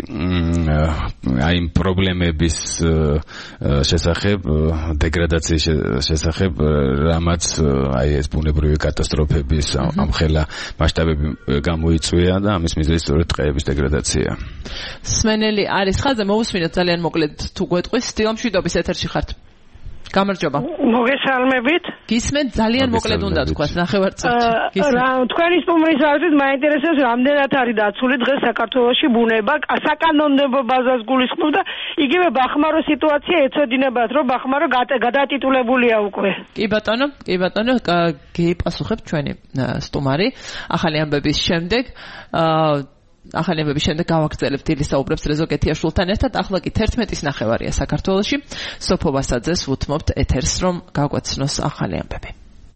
აი პრობლემების შესახებ, დეგრადაციის შესახებ, რამაც აი ეს ბუნებრივი კატასტროფების ამხელა მასშტაბები გამოიწვია და ამის მიზეზი სწორედ ტყეების დეგრადაცია. სმენელი არის ხაზზე, მოусმინოთ ძალიან მოკლედ თუ გვეტყვის. დილამშვიდობის, ეთერში ხართ. გამარჯობა. მოგესალმებით. გისმენთ, ძალიან მოკლედ უნდა თქვათ, ნახევარწუთში. გისმენთ. თქვენი სტუმრის არით მაინტერესებს რამდენად არის დაცული დღეს საქართველოში ბუნება, საკანონმდებლო ბაზას გულისხმობ და იგივე ბახმარო სიტუაცია ეცოდინებათ, რომ ბახმარო გადატიტულებულია უკვე. კი ბატონო, კი ბატონო, გეიპასუხებ ჩვენი სტუმარი ახალი ამბების შემდეგ. ახალი ამბების შემდეგ გავაგრძელებთ დილის საუბრებს რეზო გეთიაშვილთან ერთად. ახლა კი თერთმეტის ნახევარია საქართველოში. სოფო ვასაძეს უთმობთ ეთერს, რომ გაგვაცნოს ახალი ამბები.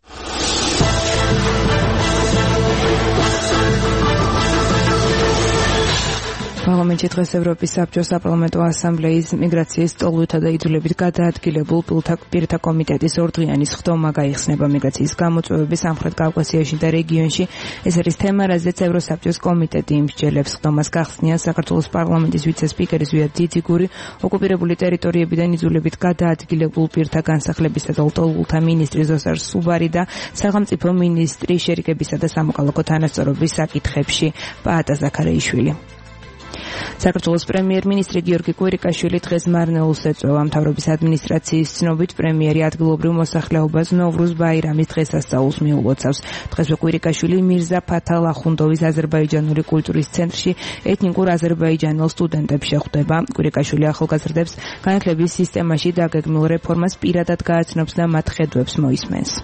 პარლამენტში დღეს ევროპის საბჭოს საპარლამენტო ასამბლეის მიგრაციის სტოლვითა და იძულებით გადაადგილებულ პირთა კომიტეტის ორდღიანი სხდომა გაიხსნება მიგრაციის გამოწვევების სამხრეთ კავკასიაში და რეგიონში. ეს არის თემა, რაზეც ევროსაბჭოს კომიტეტი იმსჯელებს. სხდომას გახსნიან საქართველოს პარლამენტის ვიცე-სპიკერი ზვიად დიდიგური, ოკუპირებული ტერიტორიებიდან იძულებით გადაადგილებულ პირთა განსახლებისა და ლტოლვილთა მინისტრი ზოსარ სუბარი და სახელმწიფო მინისტრი შერიგებისა და სამოქალაქო თანასწორობის საკითხებში პაატა ზაქარეიშვილი. საქართველოს პრემიერ-მინისტრი გიორგი კვირიკაშვილი დღეს მარნეულს ეწვევა. მთავრობის ადმინისტრაციის ცნობით პრემიერი ადგილობრივ მოსახლეობას ნოვრუზ ბაირამის დღესასწაულს მიულოცავს. დღესვე კვირიკაშვილი მირზა ფათალ ახუნდოვის აზერბაიჯანული კულტურის ცენტრში ეთნიკურ აზერბაიჯანელ სტუდენტებს შეხვდება. კვირიკაშვილი ახალგაზრდებს განათლების სისტემაში დაგეგმილ რეფორმას პირადად გააცნობს და მათ ხედვებს მოისმენს.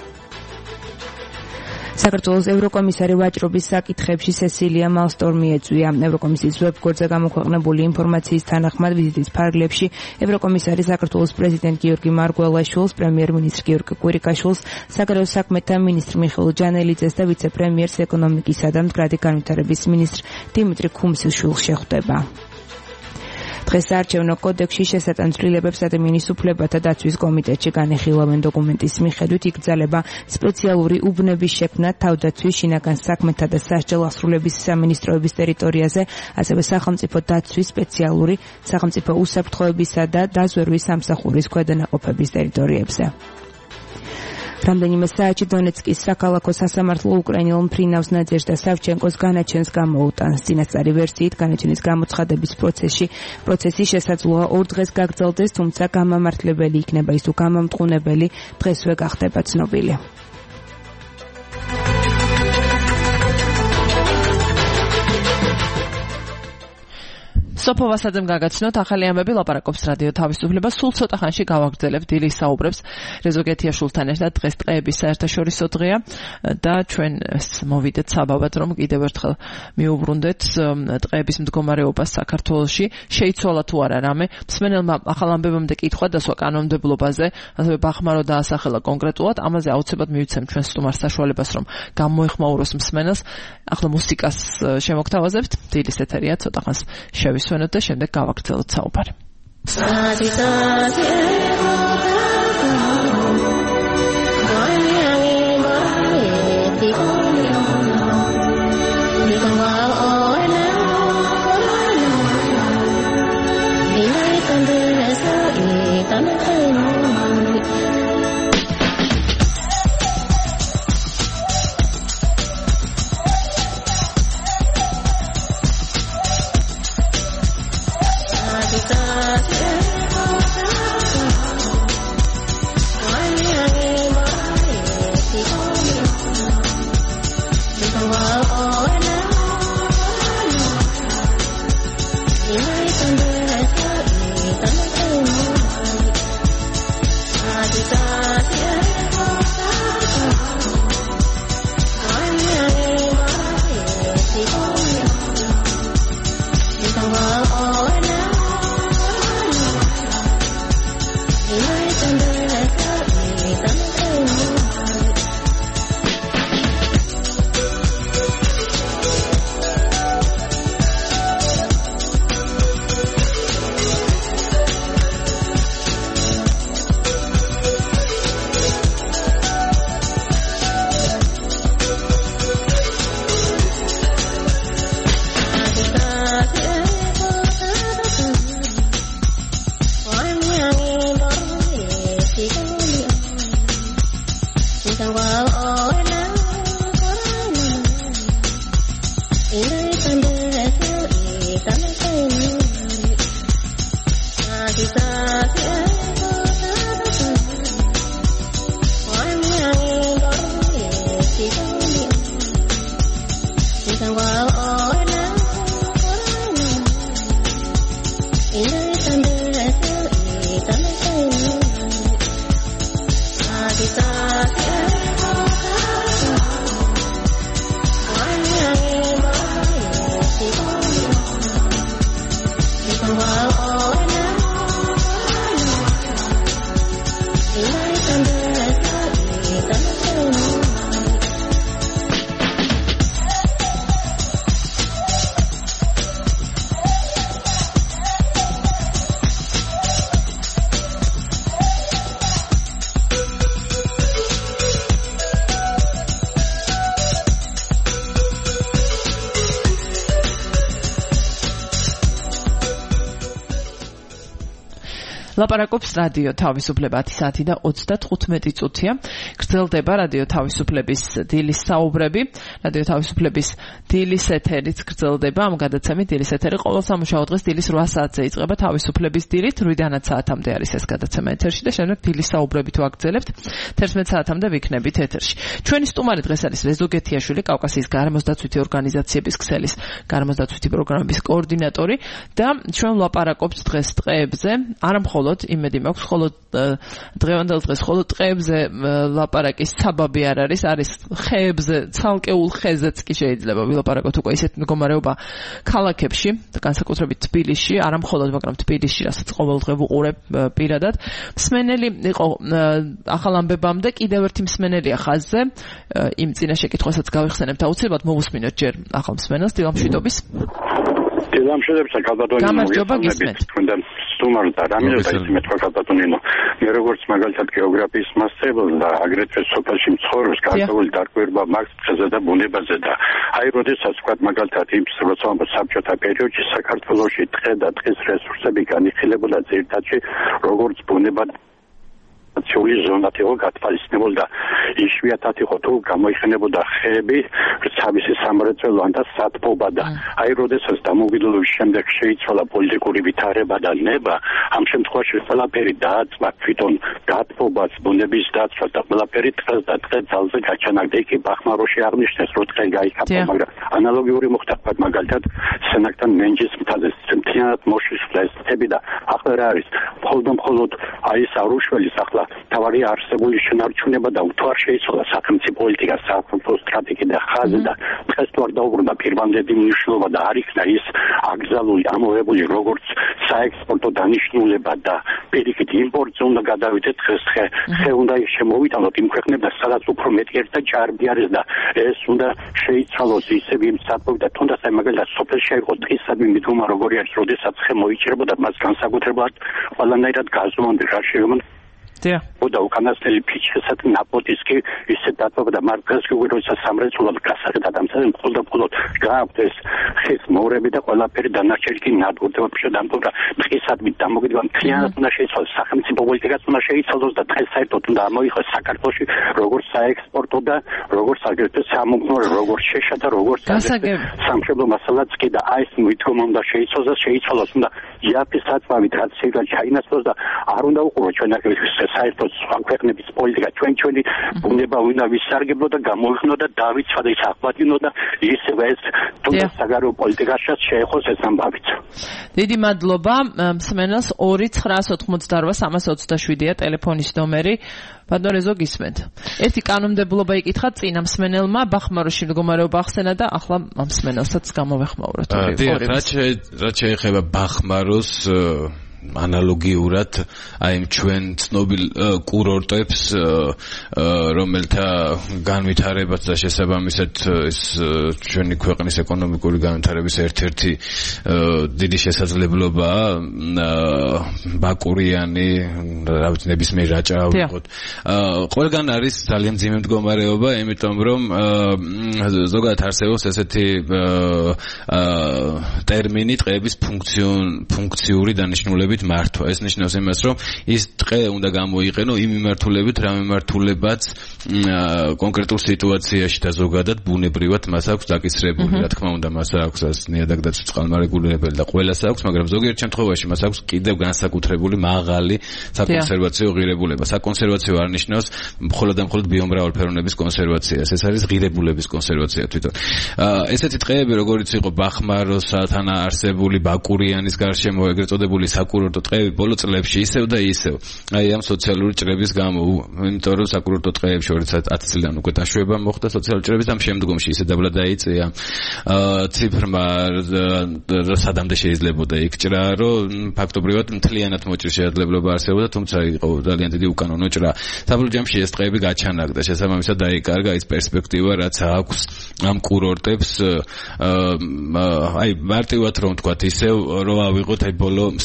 საქართველოს ევროკომისარი ვაჭრობის საკითხებში სესილია მალსტორმი ეწვია. ევროკომისიის ვებგვერდზე გამოქვეყნებული ინფორმაციის თანახმად ვიზიტის ფარგლებში ევროკომისარი საქართველოს პრეზიდენტ გიორგი მარგველაშვილს, პრემიერ-მინისტრ გიორგი კვირიკაშვილს, საგარეო საქმეთა მინისტრ მიხეილ ჯანელიძეს და ვიცე-პრემიერს ეკონომიკისა და მდგრადი განვითარების მინისტრ დიმიტრი ქუმსიშვილს შეხვდება. დღეს საარჩევნო კოდექსში შესატანცვლილებებს ადამიანის უფლებათა დაცვის კომიტეტში განიხილავენ. დოკუმენტის მიხედვით იკრძალება სპეციალური უბნების შექმნა თავდაცვის, შინაგან საქმეთა და სასჯელ ასრულების სამინისტროების ტერიტორიაზე, ასევე სახელმწიფო დაცვის სპეციალური სახელმწიფო უსაფრთხოებისა და დაზვერვის სამსახურის ქვედანაყოფების ტერიტორიებზე. რამდენიმე საათში დონეცკის საქალაქო სასამართლო უკრაინელ მფრინავს ნადეჟდა სავჩენკოს განაჩენს გამოუტანს. წინასწარი ვერსიით განაჩენის გამოცხადების პროცესში პროცესი შესაძლოა ორ დღეს გაგრძელდეს, თუმცა გამამართლებელი იქნება ის თუ გამამტყუნებელი დღესვე გახდება ცნობილი. სოფო ვასაძემ გაგაცნოთ ახალი ამბები. ლაპარაკობს რადიო თავისუფლება. სულ ცოტა ხანში გავაგრძელებთ დილის საუბრებს რეზო გეთიაშვილთან ერთად. დღეს ტყეების საერთაშორისო დღეა და ჩვენ მოვიდეთ საბაბად, რომ კიდევ ერთხელ მიუბრუნდეთ ტყეების მდგომარეობას საქართველოში. შეიცვალა თუ არა რამე? მსმენელმა ახალ ამბებამდე კითხვა დასვა კანონმდებლობაზე, ასევე ბახმარო დაასახელა კონკრეტულად. ამაზე აუცილებლად მივიცემ ჩვენ სტუმარს საშუალებას, რომ გამოეხმაუროს მსმენელს. ახლა მუსიკას შემოგთავაზებთ. დილის ეთერია, ცოტა ხანს შევის და შემდეგ გავაგრძელოთ საუბარი. ლაპარაკობს რადიო თავისუფლება ათი საათი და ოცდათხუთმეტი წუთია. გრძელდება რადიო თავისუფლების დილის საუბრები. რადიო თავისუფლების დილის ეთერიც გრძელდება. ამ გადაცემით დილის ეთერი ყოველ სამუშაო დღეს დილის რვა საათზე იწყება თავისუფლების დილით. რვიდანაც საათამდე არის ეს გადაცემა ეთერში და შემდეგ დილის საუბრებით ვაგრძელებთ. თერთმეტ საათამდე ვიქნებით ეთერში. ჩვენი სტუმარი დღეს არის რეზო გეთიაშვილი, კავკასიის გარემოსდაცვითი ორგანიზაციების ქსელის გარემოსდაცვითი პროგრამების კოორდინატორი და ჩვენ ვლაპარაკობთ დღეს ტყეებზე. არა მხოლოდ იმედი მაქვს, მხოლოდ დღევანდელ დღეს მხოლოდ ტყეებზე ლაპარაკის საბაბი არ არის, არის ხეებზე, ცალკეულ ხეზეც კი შეიძლება ვილაპარაკოთ უკვე ისეთ მდგომარეობა ქალაქებში, განსაკუთრებით თბილისში, არა მხოლოდ, მაგრამ თბილისში, რასაც ყოველდღე ვუყურებ პირადად. მსმენელი იყო ახალ ამბებამდე, კიდევ ერთი მსმენელია ხაზზე. იმ წინა შეკითხვასაც გავიხსენებთ აუცილებლად მოვუსმინოთ ჯერ ახალ მსმენელს, დილამშვიდობის. დილამშვიდობის კალბატონინო. გამარჯობა, გისმენთ. თქვენთან სტუმარი და რამე და ისმე თქვა კალბატონინო. მე როგორც მაგალითად გეოგრაფიის მასწავლებელი და აგრეთვე სოფელში მცხოვრებს განსაკუთრებული დარკვირება მაქვს ხეზე და ბუნებაზე და აი როდესაც თქვა მაგალითად იმ როცა საბჭოთა პერიოდში საქართველოში ტყე და ტყის რესურსები განიხილებოდა ძირითადში როგორც ბუნება ციული ზონად იყო გათვალისწინებული და იშვიათად იყო თუ გამოიხენებოდა ხეები, ცაბისი სამრეწველო და სათბობა და აი როდესაც დამოუკიდებლობის შემდეგ შეიცვალა პოლიტიკური ვითარება და ნება, ამ შემთხვევაში ყველაფერი დააწვა თვითონ გათბობას, ბუნების დაცვას და ყველაფერი ტყეს და ტყეს ძალზე გაჩანაგდა. იქ ბახმაროში აღნიშნეს, რომ ტყე გაიქაფა, მაგრამ ანალოგიური მოხდა მაგალითად სენაკთან მენჯის მთაზე მთლიანად მოშიშვლეს ტყეები და ახლა რა არის? მხოლოდ მხოლოდ აი ეს არუშველის ახლა თავარი არსებული შენარჩუნება და უთვარ შეიცვალა სახელმწიფო პოლიტიკა, სახელმწიფო სტრატეგია და ხაზი და დღეს თუ არ დაუბრუნდა პირვანდელი მნიშვნელობა და არ იქნა ის აკრძალული, ამოღებული როგორც საექსპორტო დანიშნულება და პირიქით იმპორტზე უნდა გადავიდეთ დღეს ხე ხე უნდა შემოვიტანოთ იმ ქვეყნებთან, სადაც უფრო მეტი ერთ და ჭარბი არის და ეს უნდა შეიცვალოს ისევ იმ საფუძვლად და თუნდაც აი მაგალითად სოფელში აიღო დღისადმი მდგომა როგორი არის, როდესაც ხე მოიჭრებოდა მას განსაკუთრებულად ყველანაირად გაზომვამდე რა შეგვიძლია და უკანასკნელი ფიჩესად ნაპოტისკი ისე დათმობა და მარკას გუგეროცა სამრეწველო გასაღებდა დამცავი მხოლოდ მხოლოდ გააქვთ ეს ხის მოურები და ყველაფერი დანარჩენი კი ნადგურდება შედამტვრა დღისადმი დამოგიდება მთლიანად უნდა შეიცვალოს სახელმწიფო პოლიტიკაც უნდა შეიცვალოს და დღეს საერთოდ უნდა მოიხოს საქართველოში როგორც საექსპორტო და როგორც აგრეთვე სამომხმარო როგორც შეშა და როგორც სამშობლო მასალაც კი და აი ეს მითქმა უნდა შეიცვალოს და შეიცვალოს უნდა იაფის საწვავით რაც შეიძლება ჩაინაცვლოს და არ უნდა უყუროთ ჩვენ აგრეთვე საერთოდ სხვა ქვეყნების პოლიტიკა ჩვენ ჩვენი ბუნება უნდა ვისარგებლო და გამოიხნო და დავიცვადო ის აღვადგინო და ისევე ეს თუნდაც საგარეო პოლიტიკაშიც შეეხოს ეს ამბავიც. დიდი მადლობა მსმენელს ორი ცხრაას ოთხმოცდარვა სამას ოცდაშვიდია ტელეფონის ნომერი. ბატონო რეზო გისმენთ. ერთი კანონმდებლობა იკითხა წინა მსმენელმა, ბახმაროში მდგომარეობა ახსენა და ახლა მსმენელსაც გამოვეხმაუროთ. რაც შეეხება ბახმაროს ანალოგიურად აი ჩვენ ცნობილ კურორტებს რომელთა განვითარებაც და შესაბამისად ეს ჩვენი ქვეყნის ეკონომიკური განვითარების ერთ-ერთი დიდი შესაძლებლობაა ბაკურიანი რა ვიცი ნებისმიერ რაჭა ვიყოთ ყველგან არის ძალიან ძიმე მდგომარეობა იმიტომ რომ ზოგადად არსებობს ესეთი ტერმინი ტყეების ფუნქციური დანიშნულება მართვა. ეს ნიშნავს იმას, რომ ის ტყე უნდა გამოიყენო იმ მიმართულებით, რა მიმართულებაც კონკრეტულ სიტუაციაში და ზოგადად ბუნებრივად მას აქვს დაკისრებული. რა თქმა უნდა, მას აქვს ეს ნიადაგდაცვის წყალმარეგულებელი და ყველას აქვს, მაგრამ ზოგიერთ შემთხვევაში მას აქვს კიდევ განსაკუთრებული მაღალი საკონსერვაციო ღირებულება. საკონსერვაციო არ ნიშნავს მხოლოდ და მხოლოდ ბიომრავალფეროვნების კონსერვაციას. ეს არის ღირებულების კონსერვაცია თვითონ. ესეთი ტყეები, როგორიც იყო ბახმაროსთან არსებული ბაკურიანის გარშემო ეგრეთ წოდებული საკურორტო ტყეები ბოლო წლებში ისევ და ისევ აი ამ სოციალური ჭრების გამო, იმიტომ რომ საკურორტო ტყეებში ათი წლიდან უკვე დაშვება მოხდა სოციალური ჭრების ამ შემდგომში ისე დაბლა დაიწია ციფრმა სადამდე შეიძლებოდა იქ ჭრა, რომ ფაქტობრივად მთლიანად მოჭრის შესაძლებლობა არსებობდა, თუმცა იყო ძალიან დიდი უკანონო ჭრა. საბოლოო ჯამში ეს ტყეები გაჩანაგდა, შესაბამისად დაიკარგა ის პერსპექტივა, რაც აქვს ამ კურორტებს აი მარტივად რომ ვთქვათ ისევ რომ ავიღოთ აი ბოლო მსმენელი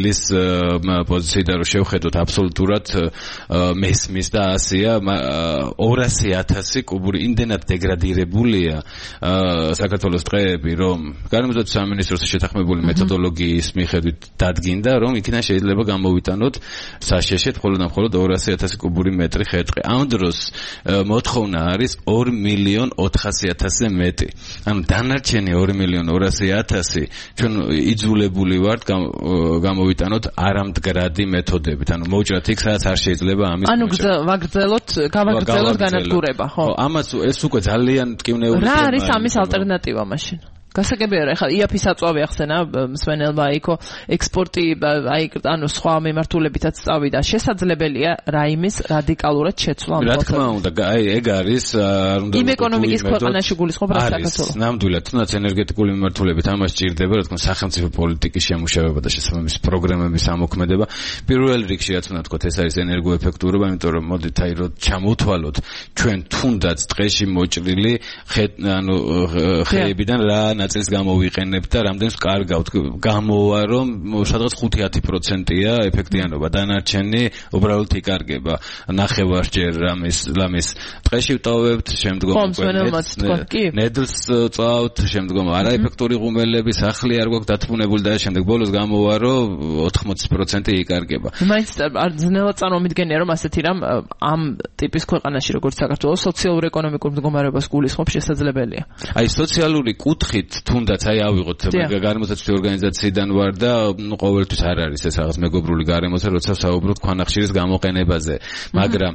დილის პოზიციიდან რომ შევხედოთ აბსოლუტურად მესმის და ასია ორასი ათასი კუბური იმდენად დეგრადირებულია საქართველოს ტყეები რომ გარემოსდაცვის სამინისტროს შეთანხმებული მეთოდოლოგიის მიხედვით დადგინდა რომ იქიდან შეიძლება გამოვიტანოთ საშეშეთ მხოლოდ და მხოლოდ ორასი ათასი კუბური მეტრი ხე-ტყე. ამ დროს მოთხოვნა არის ორი მილიონ ოთხასი ათასზე მეტი. ანუ დანარჩენი ორი მილიონ ორასი ათასი ჩვენ იძულებული ვართ გამოვიტანოთ არამდგრადი მეთოდებით. ანუ მოვჭრათ იქ სადაც არ შეიძლება ამის ანუ ვაგრძელოთ, გავაგრძელოთ განადგურება, ხო? ამას ეს უკვე ძალიან მტკივნეული რა არის ამის ალტერნატივა მაშინ? გასაგებია რა ეხლა იაფი საწვავი ახსენა მსვენელმა აიქო ექსპორტი აი ანუ სხვა მიმართულებითაც წავიდა შესაძლებელია რაიმის რადიკალურად შეცვლა რა თქმა უნდა აი ეგ არის არ უნდა იმ ეკონომიკის ქვეყანაში გულისხმობ რა საქართველოს ნამდვილად თუნდაც ენერგეტიკული მიმართულებით ამას ჭირდება რა თქმა სახელმწიფო პოლიტიკის შემუშავება და შესაბამისი პროგრამების ამოქმედება პირველ რიგში რაც უნდა თქვა ეს არის ენერგოეფექტურობა იმიტომ რომ მოდით აი რომ ჩამოვთვალოთ ჩვენ თუნდაც ტყეში მოჭრილი ანუ ხეებიდან რა ნაწილს გამოვიყენებთ და რამდენს კარგავთ გამოვა რომ სადღაც ხუთი ათი პროცენტია ეფექტიანობა დანარჩენი უბრალოდ იკარგება ნახევარჯერ რამის რამის ტყეში ვტოვებთ შემდგომ ნედლს წავთ შემდგომ არაეფექტური ღუმელები სახლი არ გვაქვს დათმუნებული და შემდეგ ბოლოს გამოვა რომ ოთხმოცი პროცენტი იკარგება მაინც ძნელად წარმომიდგენია რომ ასეთი რამ ამ ტიპის ქვეყანაში როგორც საქართველოს სოციალურ-ეკონომიკურ მდგომარეობას გულისხმობს შესაძლებელია აი სოციალური კუთხით თუნდაც აი ავიღოთ გარემოსდაცვის ორგანიზაციიდან ვარ და ყოველთვის არ არის ეს რაღაც მეგობრული გარემოზე როცა საუბრობთ ქვანახშირის გამოყენებაზე მაგრამ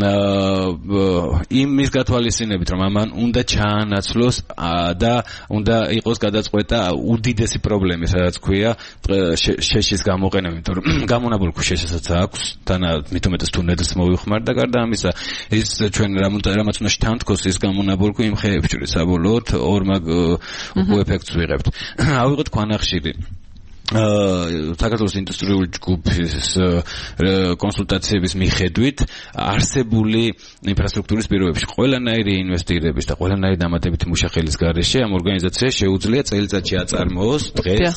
იმის გათვალისწინებით რომ ამან უნდა ჩაანაცვლოს და უნდა იყოს გადაწყვეტა უდიდესი პრობლემა სადაც ქვია შეშის გამოყენება იმიტომ რომ გამონაბოლქვ შეშასაც აქვს თანა მithumetes თუ ნედლს მოვიხმართ და გარდა ამისა ის ჩვენ რამაც უნდა შთანთქოს ის გამონაბოლქვი იმ ხეებს შორის საბოლოოდ ორმაგ ეფექტს ვიღებთ. ავიღოთ ქვანახშირი. საქართველოს ინდუსტრიული ჯგუფის კონსულტაციების მიხედვით არსებული ინფრასტრუქტურის პირობებში ყველანაირი ინვესტირების და ყველანაირი დამატებითი მუშახელის გარეშე ამ ორგანიზაციას შეუძლია წელიწადში აწარმოოს დღეს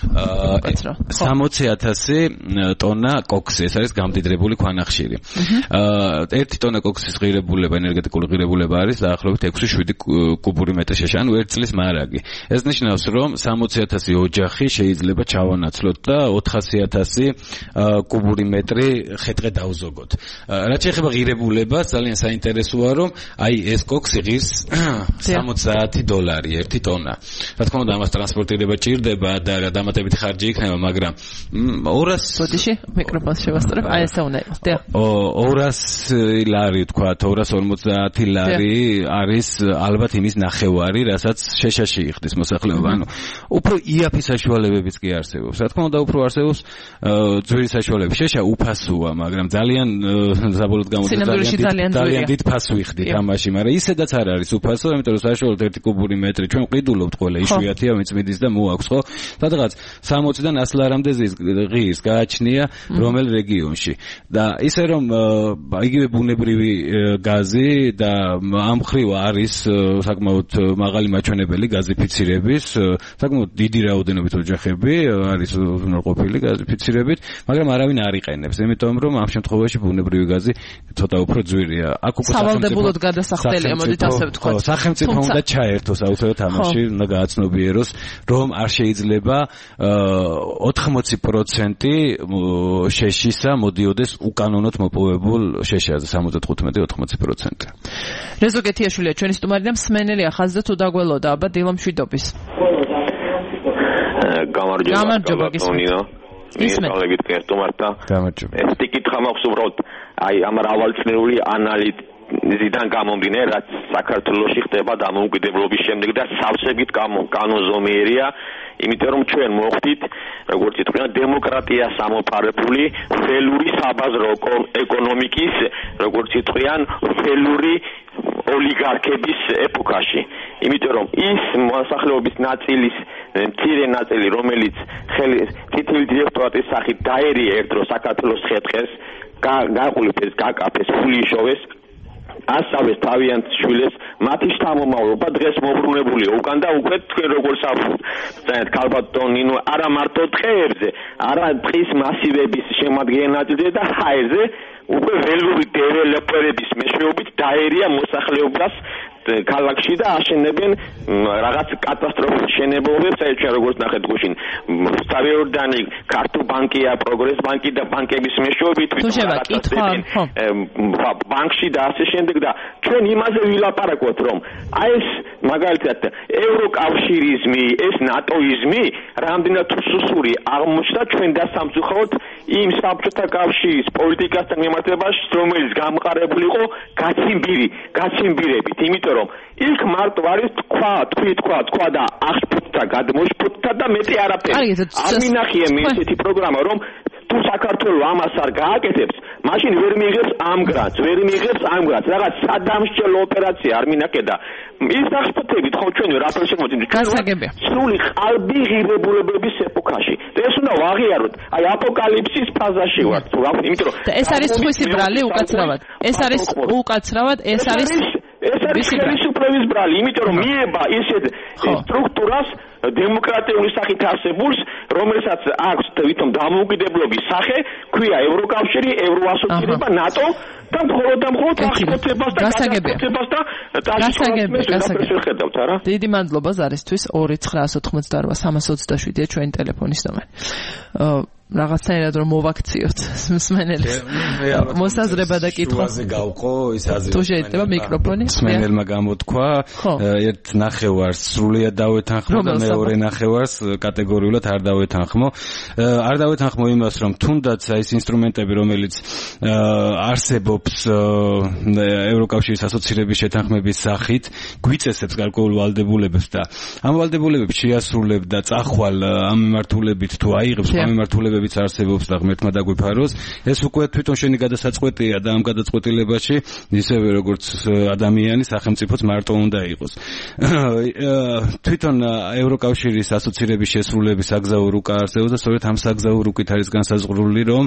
სამოცი ათასი ტონა კოქსი, ეს არის გამდიდრებული ქვანახშირი. ერთი ტონა კოქსის ღირებულება, ენერგეტიკული ღირებულება არის დაახლოებით ექვსი შვიდი კუბური მეტრი, ანუ ერთ წლის მარაგი. ეს ნიშნავს, რომ სამოცი ათასი ოჯახი შეიძლება ჩავანაცვლოთ და ოთხასი ათასი კუბური მეტრი ხე-ტყე დავზოგოთ. რაც შეეხება ღირებულებას, ძალიან საინტერესოა, რომ აი ეს კოქსი ღირს სამოცდაათი დოლარი ერთი ტონა. რა თქმა უნდა, ამას ტრანსპორტირება ჭირდება და დამატებითი ხარჯი იქნება, მაგრამ ორასი ბოდიში მიკროფონს შევასწრებ, აი ესე უნდა იყოს. ორასი ლარი თქვა, ორასი ორმოცდაათი ლარი არის ალბათ იმის ნახევარი, რასაც შეშაში იხდის მოსახლეობა. ანუ უფრო იაფი საშუალებებიც კი არსებობს. რა თქმა უნდა, უფრო არსებობს ძვირი საშუალებები. შეშა უფასოა, მაგრამ ძალიან საბოლოოდ გამოდის ძალიან ძალიან დიდ ფასს ვიხდით ამაში, მაგრამ ისედაც არ არის უფასო, იმიტომ რომ საშუალოდ ერთი კუბური მეტრი ჩვენ ყიდულობთ ყველა, იშვიათია ვინც მიდის და მოაქვს, ხო? სადღაც სამოციდან ასი ლარამდე ღირს გააჩნია რომელ რეგიონში. და ისე რომ იგივე ბუნებრივი გაზი და ამ მხრივ არის საკმაოდ მაღალი მაჩვენებელი გაზიფიცირების, საკმაოდ დიდი რაოდენობით ოჯახები არის უზრუნველყოფილი გაზიფიცირებით, მაგრამ არავინ არ იყენებს, იმიტომ რომ ამ შემთხვევაში ბუნებრივი გაზი ცოტა უფრო ძვირია. აქ უკვე სავალდებულოდ გადასახდელია, მოდით ასე ვთქვათ. სახელმწიფო უნდა ჩაერთოს აუცილებლად ამაში, უნდა გააცნობიეროს, რომ არ შეიძლება ოთხმოცი პროცენტი შეშისა მოდიოდეს უკანონოდ მოპოვებულ შეშაზე, სამოცდათხუთმეტი ოთხმოცი პროცენტი. რეზო გეთიაშვილია ჩვენი სტუმარი და მსმენელი ახაზდა თუ დაგველოდა აბა დილა მშვიდობის. გამარჯობა გესმენთ. ისმენთ კერტომართა. გამარჯობა. ეს ტიკითხა მაქვს უბრალოდ აი ამ რავალწლეული ანალიზიდან გამომდინარე, რაც საქართველოში ხდება დამოუკიდებლობის შემდეგ და სავსებით განოზომიერია, იმიტომ რომ ჩვენ მოხდით, როგორც იტყვიან, დემოკრატია სამოფარებული, ველური საბაზრო ეკონომიკის, როგორც იტყვიან, ველური ოლიგარქების ეპოქაში. იმიტომ რომ ის მოსახლეობის ნაწილის მცირე ნაწილი, რომელიც თითქმის დირექტორატის სახით დაერია ერთ დროს საქართველოს ხე-ტყეს, გაყოლიფეს, გაკაფეს, ფული იშოვეს, ასწავლეს თავიანთ შვილებს მათი შთამომავლობა დღეს მოbrunებულია უკან და უკვე თქვენ როგორც აღწერთ ქალბატონ ნინო არა მარტო ტყეებზე არა ტყის მასივების შემადგენლობაზე და ჰაერზე უკვე ველური დეველოპერების მეშვეობით დაერია მოსახლეობას ქალაქში და აშენებენ რაღაც კატასტროფულ შენებობებს, აი ჩვენ როგორც ნახეთ გუშინ სტავიორდანი, ქართულ ბანკია, პროგრეს ბანკი და ბანკების მეშვეობით ბანკში და ასე შემდეგ და ჩვენ იმაზე ვილაპარაკოთ, რომ აი ეს მაგალითად ევროკავშირიზმი, ეს ნატოიზმი რამდენად უსუსური აღმოჩნდა ჩვენ დასამწუხაროდ იმ საბჭოთა კავშირის პოლიტიკასთან მიმართებაში, რომელიც გამყარებული იყო გაციმბირი, გაციმბირებით, იმიტომ რომ იქ მარტო არის თქვა, თქვი, თქვა, თქვა და აღშფოთდა, გადმოშფოთდა და მეტი არაფერი. არ მინახია მე ესეთი პროგრამა, რომ თუ საქართველოს ამას არ გააკეთებს, მაშინ ვერ მიიღებს ამ გრანტს, ვერ მიიღებს ამ გრანტს. რაღაც სადამსჯელო ოპერაცია არ მინახე და ის აღშფოთებით ხო ჩვენ რაფერ შემოძინეთ? სრული ყალბი ღირებულებების ეპოქაში. და ეს უნდა ვაღიაროთ. აი აპოკალიფსის ფაზაში ვართ, თუ რა, იმიტომ რომ ეს არის სხვისი ბრალი უკაცრავად. ეს არის უკაცრავად, ეს არის ეს არის ხელისუფლების ბრალი, იმიტომ რომ მიება ისეთ სტრუქტურას დემოკრატიული სახით არსებულს, რომელსაც აქვს თვითონ დამოუკიდებლობის სახე, ქვია ევროკავშირი, ევროასოცირება, ნატო და მხოლოდ და მხოლოდ აღშფოთებას და გადაწყვეტებას და დასაგებია შეხედავთ არა? დიდი მადლობა ზარისთვის ორი ცხრაასი ოთხმოცდაოთხ სამას ოცდაშვიდია ჩვენი ტელეფონის ნომერი. რაღაცნაირად რომ მოვაქციოთ მსმენელს მოსაზრება და კითხვაზე გავყო ის აზრი თუ შეიძლება მიკროფონი მსმენელმა გამოთქვა ერთ ნახევარს სრულიად დავეთანხმო და მეორე ნახევარს კატეგორიულად არ დავეთანხმო არ დავეთანხმო იმას რომ თუნდაც აი ეს ინსტრუმენტები რომელიც არსებობს ევროკავშირის ასოცირების შეთანხმების სახით გვიწესებს გარკვეულ ვალდებულებებს და ამ ვალდებულებებს შეასრულებდა წახვალ ამ მიმართულებით თუ აიღებს ამ მიმართულებებით ვიც არსებობს და ღმერთმა დაგვიფაროს ეს უკვე თვითონ შენი გადასაწყვეტია და ამ გადაწყვეტილებაში ისევე როგორც ადამიანი სახელმწიფოც მარტო უნდა იყოს თვითონ ევროკავშირის ასოცირების შესრულების საგზაო რუკა არსებობს და სწორედ ამ საგზაო რუკით არის განსაზღვრული რომ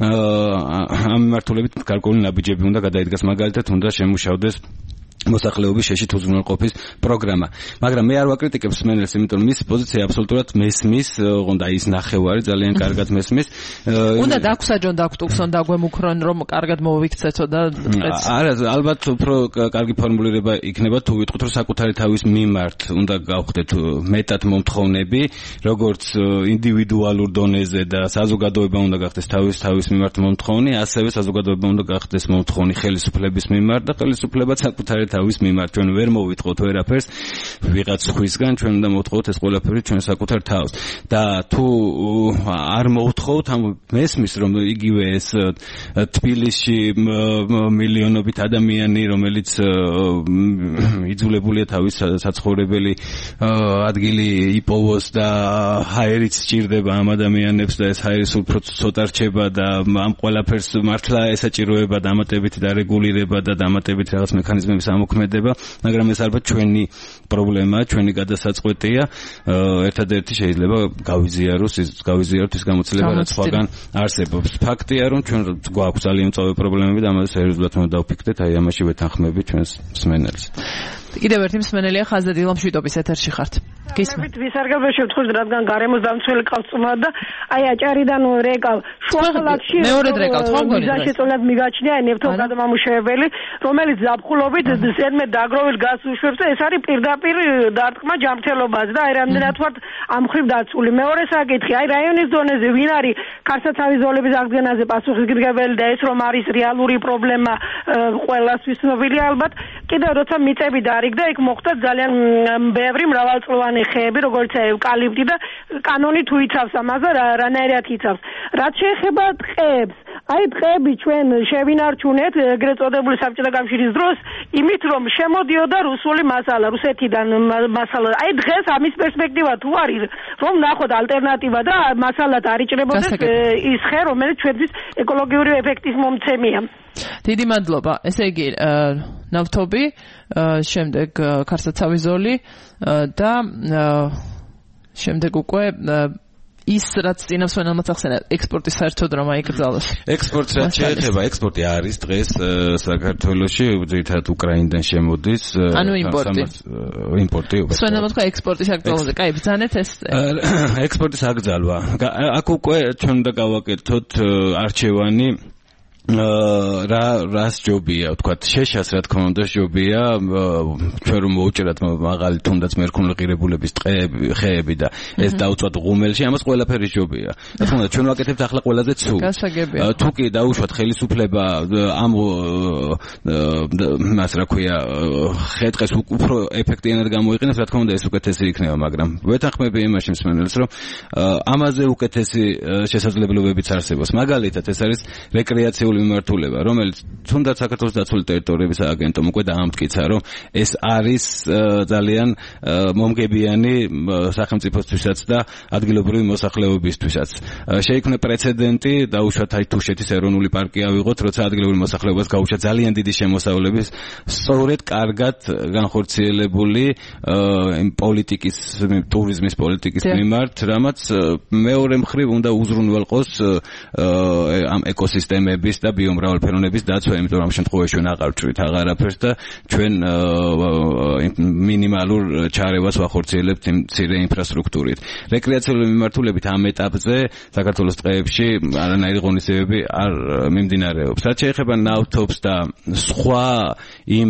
ამ მიმართულებით გარკვეული ნაბიჯები უნდა გადაიდგას მაგალითად უნდა შემუშავდეს მოსახლეობის შეშით უზრუნველყოფის პროგრამა. მაგრამ მე არ ვაკრიტიკებს მსმენელს, იმიტომ რომ მისი პოზიცია აბსოლუტურად მესმის, ოღონდ ის ნახევარი ძალიან კარგად მესმის. უნდა დაგვსაჯონ დაგვტუქსონ დაგვემუქრონ რომ კარგად მოვიქცეთო და არა, ალბათ უფრო კარგი ფორმულირება იქნება თუ ვიტყვით რომ საკუთარი თავის მიმართ უნდა გავხდეთ მეტად მომთხოვნები, როგორც ინდივიდუალურ დონეზე და საზოგადოება უნდა გახდეს თავის თავის მიმართ მომთხოვნი, ასევე საზოგადოება უნდა გახდეს მომთხოვნი ხელისუფლების მიმართ და ხელისუფლება საკუთარი თავის მიმართ ჩვენ ვერ მოვიტყოთ ვერაფერს ვიღაც სხვისგან ჩვენ უნდა მოვთხოვოთ ეს ყველაფერი ჩვენ საკუთარ თავს და თუ არ მოვთხოვთ ამ მესმის რომ იგივე ეს თბილისში მილიონობით ადამიანი რომელიც იძულებულია თავის საცხოვრებელი ადგილი იპოვოს და ჰაერიც სჭირდება ამ ადამიანებს და ეს ჰაერის უფრო ცოტა რჩება და ამ ყველაფერს მართლა ესაჭიროება დამატებითი დარეგულირება და დამატებითი რაღაც მექანიზმების ამოქმედება, მაგრამ ეს ალბათ ჩვენი პრობლემაა, ჩვენი გადასაწყვეტია. ერთადერთი შეიძლება გავიზიაროს ის გავიზიაროთ ის გამოცდილება, რაც სხვაგან არსებობს. ფაქტია, რომ ჩვენ გვაქვს ძალიან მწვავე პრობლემები და ამაზე სერიოზულად უნდა დავფიქრდეთ, აი ამაში ვეთანხმები ჩვენს მსმენელს. კიდევ ერთი მსმენელია ხაზდა დილამშვიდობის ეთერში ხართ. გისმენთ. ვისარგებლო შევთხოვთ, რადგან გარემოს დამცველი ყავწუმა და აი აჭარიდან რეკავ შუახალათში მეორედ რეკავ თქვენ გონი. შეწონად მიგაჩნია ნეფთო გადამამუშავებელი, რომელიც ზაფხულობით ზედმეტ დაგროვილ გაზს უშვებს და ეს არის პირდაპირ დარტყმა ჯანმრთელობაზე და აი რამდენად ვართ ამ მხრივ დაცული. მეორე საკითხი, აი რაიონის დონეზე ვინ არის ქარსაცავის ზოლების აღდგენაზე პასუხისმგებელი და ეს რომ არის რეალური პრობლემა ყველასთვის ცნობილია ალბათ. კიდევ როცა მიწები დარიგდა, იქ მოხდა ძალიან ბევრი მრავალწლოვანი ხეები, როგორც ევკალიპტი და კანონი თუ იცავს ამაზე, რანაირად იცავს. რაც შეეხება ტყეებს, აი ტყეები ჩვენ შევინარჩუნეთ ეგრეთ წოდებული საბჭოთა კავშირის დროს, იმით რომ შემოდიოდა რუსული მასალა, რუსეთიდან მასალა. აი დღეს ამის პერსპექტივა თუ არის, რომ ნახოთ ალტერნატივა და მასალად არ იჭრებოდეს ის ხე, რომელიც ჩვენთვის ეკოლოგიური ეფექტის მომცემია. დიდი მადლობა. ესე იგი, ნავთობი, შემდეგ ქარსაცავის ზოლი და შემდეგ უკვე ის რაც წინავს ვენამაც ახსენა ექსპორტის საერთოდ რომ აიკრძალოს. ექსპორტს რაც შეეხება, ექსპორტი არის დღეს საქართველოში ძირითადად უკრაინიდან შემოდის. ანუ იმპორტი. იმპორტი. ვენამაც თქვა ექსპორტის აკრძალვაზე. კაი, ბრძანეთ ეს. ექსპორტის აკრძალვა. აქ უკვე ჩვენ უნდა გავაკეთოთ არჩევანი რა რას ჯობია, ვთქვათ, შეშას რა თქმა უნდა ჯობია, ჩვენ რომ მოვუჭერათ მაღალი თუნდაც მერქნული ღირებულების ტყეები, ხეები და ეს დაუწვათ ღუმელში, ამას ყველაფერი ჯობია. რა თქმა უნდა, ჩვენ ვაკეთებთ ახლა ყველაზე ცუდ. თუ კი დაუშვათ ხელისუფლება ამ მას რა ქვია, ხე-ტყეს უფრო ეფექტიანად გამოიყენებს, რა თქმა უნდა, ეს უკეთესი იქნება, მაგრამ ვეთანხმები იმაში მსმენელს, რომ ამაზე უკეთესი შესაძლებლობებიც არსებობს. მაგალითად, ეს არის რეკრეაციული მიმართულება, რომელიც თუნდაც საქართველოს დაცული ტერიტორიების აგენტომ უკვე დაამტკიცა, რომ ეს არის ძალიან მომგებიანი სახელმწიფოსთვისაც და ადგილობრივი მოსახლეობისთვისაც. შეიქმნა პრეცედენტი, დაუშვათ აი თუშეთის ეროვნული პარკი ავიღოთ, როცა ადგილობრივ მოსახლეობას გაუჩა ძალიან დიდი შემოსავლების, სწორედ კარგად განხორციელებული პოლიტიკის, ტურიზმის პოლიტიკის მიმართ, რამაც მეორე მხრივ უნდა უზრუნველყოს ამ ეკოსისტემების და ბიომრავალფეროვნების დაცვა, იმიტომ რომ ამ შემთხვევაში ჩვენ აღარ ვჭრით აღარაფერს და ჩვენ მინიმალურ ჩარევას ვახორციელებთ იმ მცირე ინფრასტრუქტურით. რეკრეაციული მიმართულებით ამ ეტაპზე საქართველოს ტყეებში არანაირი ღონისძიებები არ მიმდინარეობს. რაც შეეხება ნავთობს და სხვა იმ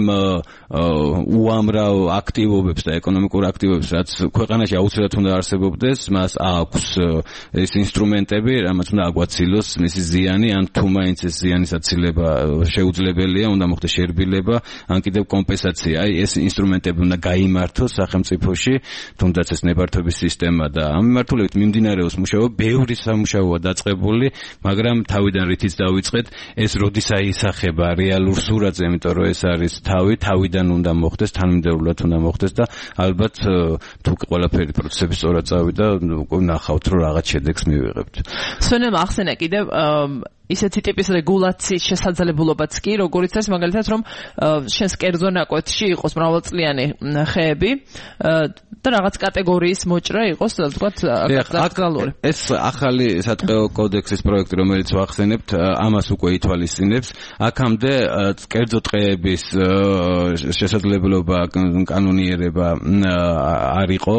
უამრავ აქტივობებს და ეკონომიკურ აქტივობებს, რაც ქვეყანაში აუცილებლად უნდა არსებობდეს, მას აქვს ეს ინსტრუმენტები, რამაც უნდა აგვაცილოს მისი ზიანი, ან თუ მაინც ეს ზიანის აცილება შეუძლებელია, უნდა მოხდეს შერბილება, ან კიდევ კომპენსაცია. აი ეს ინსტრუმენტები უნდა გაიმართოს სახელმწიფოში, თუნდაც ეს ნებართვების სისტემა და ამ მიმართულებით მიმდინარეობს მუშაობა, ბევრი სამუშაოა დაწყებული, მაგრამ თავიდან რითიც დავიწყეთ, ეს როდის აისახება რეალურ სურათზე, იმიტომ რომ ეს არის თავი, თავიდან უნდა მოხდეს, თანმიმდევრულად უნდა მოხდეს და ალბათ თუ ყველაფერი პროცესები სწორად წავიდა, უკვე ნახავთ, რომ რაღაც შედეგს მივიღებთ. სვენემ ახსენა კიდევ ისეთი ტიპის რეგულაციის შესაძლებლობაც კი, როგორიც არის მაგალითად, რომ შენს კერძო ნაკვეთში იყოს მრავალწლიანი ხეები და რაღაც კატეგორიის მოჭრა იყოს, თქვათ, აკრძალული. ეს ახალი სატყეო კოდექსის პროექტი, რომელიც ვახსენებთ, ამას უკვე ითვალისწინებს. აქამდე კერძო ტყეების შესაძლებლობა, კანონიერება არ იყო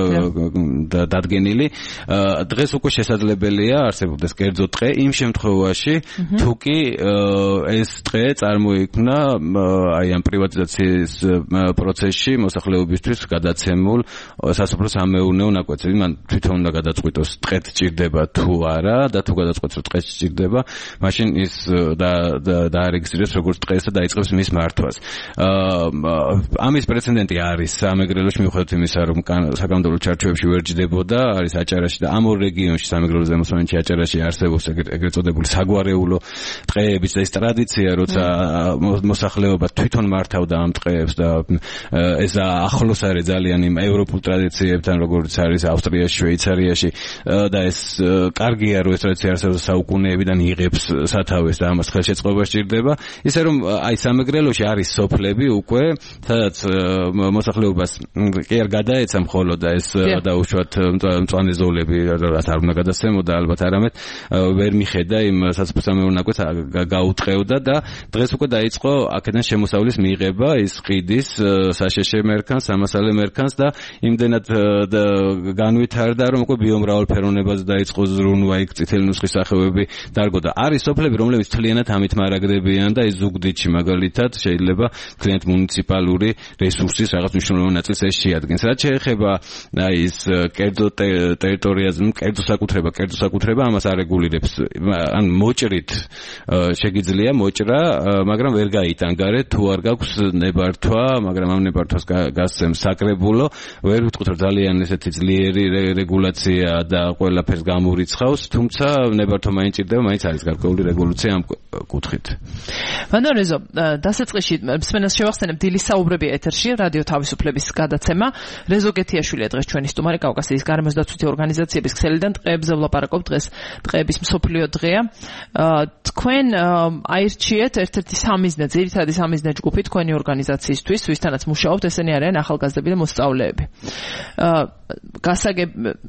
დადგენილი. დღეს უკვე შესაძლებელია არსებობდეს კერძო ტყე იმ შემთხვევაში, თუ კი ეს ტყე წარმოიქმნა აი ამ პრივატიზაციის პროცესში მოსახლეობისთვის გადაცემულ სასოფლო-სამეურნეო ნაკვეთზე. მან თვითონ უნდა გადაწყვიტოს ტყეთ ჭირდება თუ არა და თუ გადაწყვეტს რომ ტყეთ ჭირდება, მაშინ ის დაარეგისტრირებს როგორც ტყეს და დაიწყებს მის მართვას. ამის პრეცედენტი არის სამეგრელოში, მიუხედავად იმისა, რომ საკანონმდებლო ჩარჩოებში ვერ ჯდებოდა, არის აჭარაში და ამ ორ რეგიონში, სამეგრელოს და მოსვანეთში, აჭარაში არსებობს ეგრეთ წოდებული საგვარეულო ტყეების და ეს ტრადიცია, როცა მოსახლეობა თვითონ მართავდა ამ ტყეებს და ეს ახლოს არის ძალიან იმ ევროპულ ტრადიციებთან, როგორც არის ავსტრიაში, შვეიცარიაში და ეს კარგია, რომ ეს ტრადიცია არსებობს საუკუნეებიდან იღებს სათავეს და ამას ხელშეწყობა სჭირდება. ისე რომ აი სამეგრელოში არის სოფლები უკვე, სადაც მოსახლეობას კი არ გადაეცა მხოლოდ და ეს დაუშვათ მწვანე ზოლები, რაც არ უნდა გადასცემოდა ალბათ არამედ ვერ მიხედა იმ სასოფლო-სამეურნეო ნაკვეთს გაუტყევდა და დღეს უკვე დაიწყო აქედან შემოსავლის მიღება, ის ყიდის, საშეშე მერქანს, სამასალე მერქანს და იმდენად განვითარდა, რომ უკვე ბიომრავალფეროვნებაზე დაიწყო ზრუნვა, იქ წითელი ნუსხის სახეობები დარგო და არის სოფლები, რომლებიც მთლიანად ამით მარაგდებიან და ეს ზუგდიდში მაგალითად შეიძლება მთლიანად მუნიციპალური რესურსის რაღაც მნიშვნელოვანი ნაწილს ეს შეადგენს. რაც შეეხება აი ის კერძო ტერიტორიაზე, კერძო საკუთრება, კერძო საკუთრება ამას არეგულირებს. ან მოჭრით შეგიძლია მოჭრა, მაგრამ ვერ გაიტანგარეთ, თუ არ გაქვს ნებართვა, მაგრამ ამ ნებართვას გასცემს საკრებულო, ვერ ვიტყვით, რომ ძალიან ესეთი ძლიერი რეგულაცია და ყველაფერს გამურიცხავს, თუმცა ნებართვა მაინც ჭირდება, მაინც არის გარკვეული რეგულაცია ამ კუთხით. ვანდორეზო, დასაწყისში მსმენელს შევახსენებ, დილის საუბრები ეთერში, რადიო თავისუფლების გადაცემა. რეზო გეთიაშვილია დღეს ჩვენი სტუმარი, კავკასიის გარემოსდაცვითი ორგანიზაციების ქსელიდან ტყეებზე ვლაპარაკობ. დღეს ტყეების მსოფლიო დღეა. თქვენ აირჩიეთ ერთ-ერთი სამიზნე, ძირითადი სამიზნე ჯგუფი თქვენი ორგანიზაციისთვის, ვისთანაც მუშაობთ, ესენი არიან ახალგაზრდები და მოსწავლეები. გასაგებ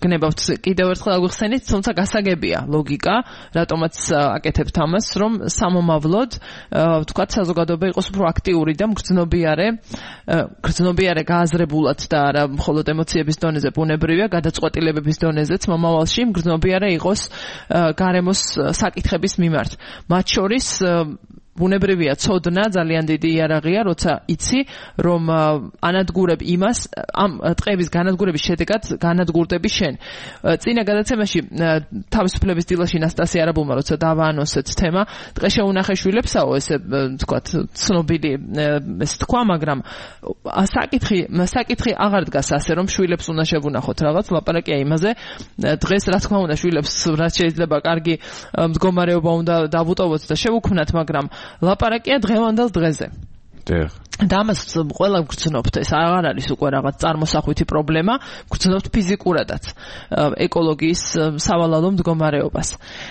გნებავთ კიდევ ერთხელ აგვიხსენით, თუმცა გასაგებია ლოგიკა, რატომაც აკეთებთ ამას, რომ სამომავლოდ ვთქვათ საზოგადოება იყოს უფრო აქტიური და მგრძნობიარე, მგრძნობიარე გააზრებულად და არა მხოლოდ ემოციების დონეზე ბუნებრივია, გადაწყვეტილებების დონეზეც მომავალში მგრძნობიარე იყოს გარემოს საკითხების მიმართ. მათ შორის ბუნებრივია ცოდნა ძალიან დიდი იარაღია, როცა იცი, რომ ანადგურებ იმას, ამ ტყეების განადგურების შედეგად განადგურდები შენ. წინა გადაცემაში თავისუფლების დილაში ნასტასი არაბულმა როცა დავაანონსეთ თემა, ტყე შეუნახე შვილებსაო, ესე თქვათ, ცნობილი ეს თქვა, მაგრამ საკითხი, საკითხი აღარ დგას ასე, რომ შვილებს უნდა შევუნახოთ რაღაც, ლაპარაკია იმაზე, დღეს რა თქმა უნდა შვილებს რაც შეიძლება კარგი მდგომარეობა უნდა დავუტოვოთ და შევუქმნათ, მაგრამ ლაპარაკია დღევანდელ დღეზე. დიახ. და ამას ყველა გვგრძნობთ, ეს აღარ არის უკვე რაღაც წარმოსახვითი პრობლემა, გვგრძნობთ ფიზიკურადაც ეკოლოგიის სავალალო მდგომარეობას.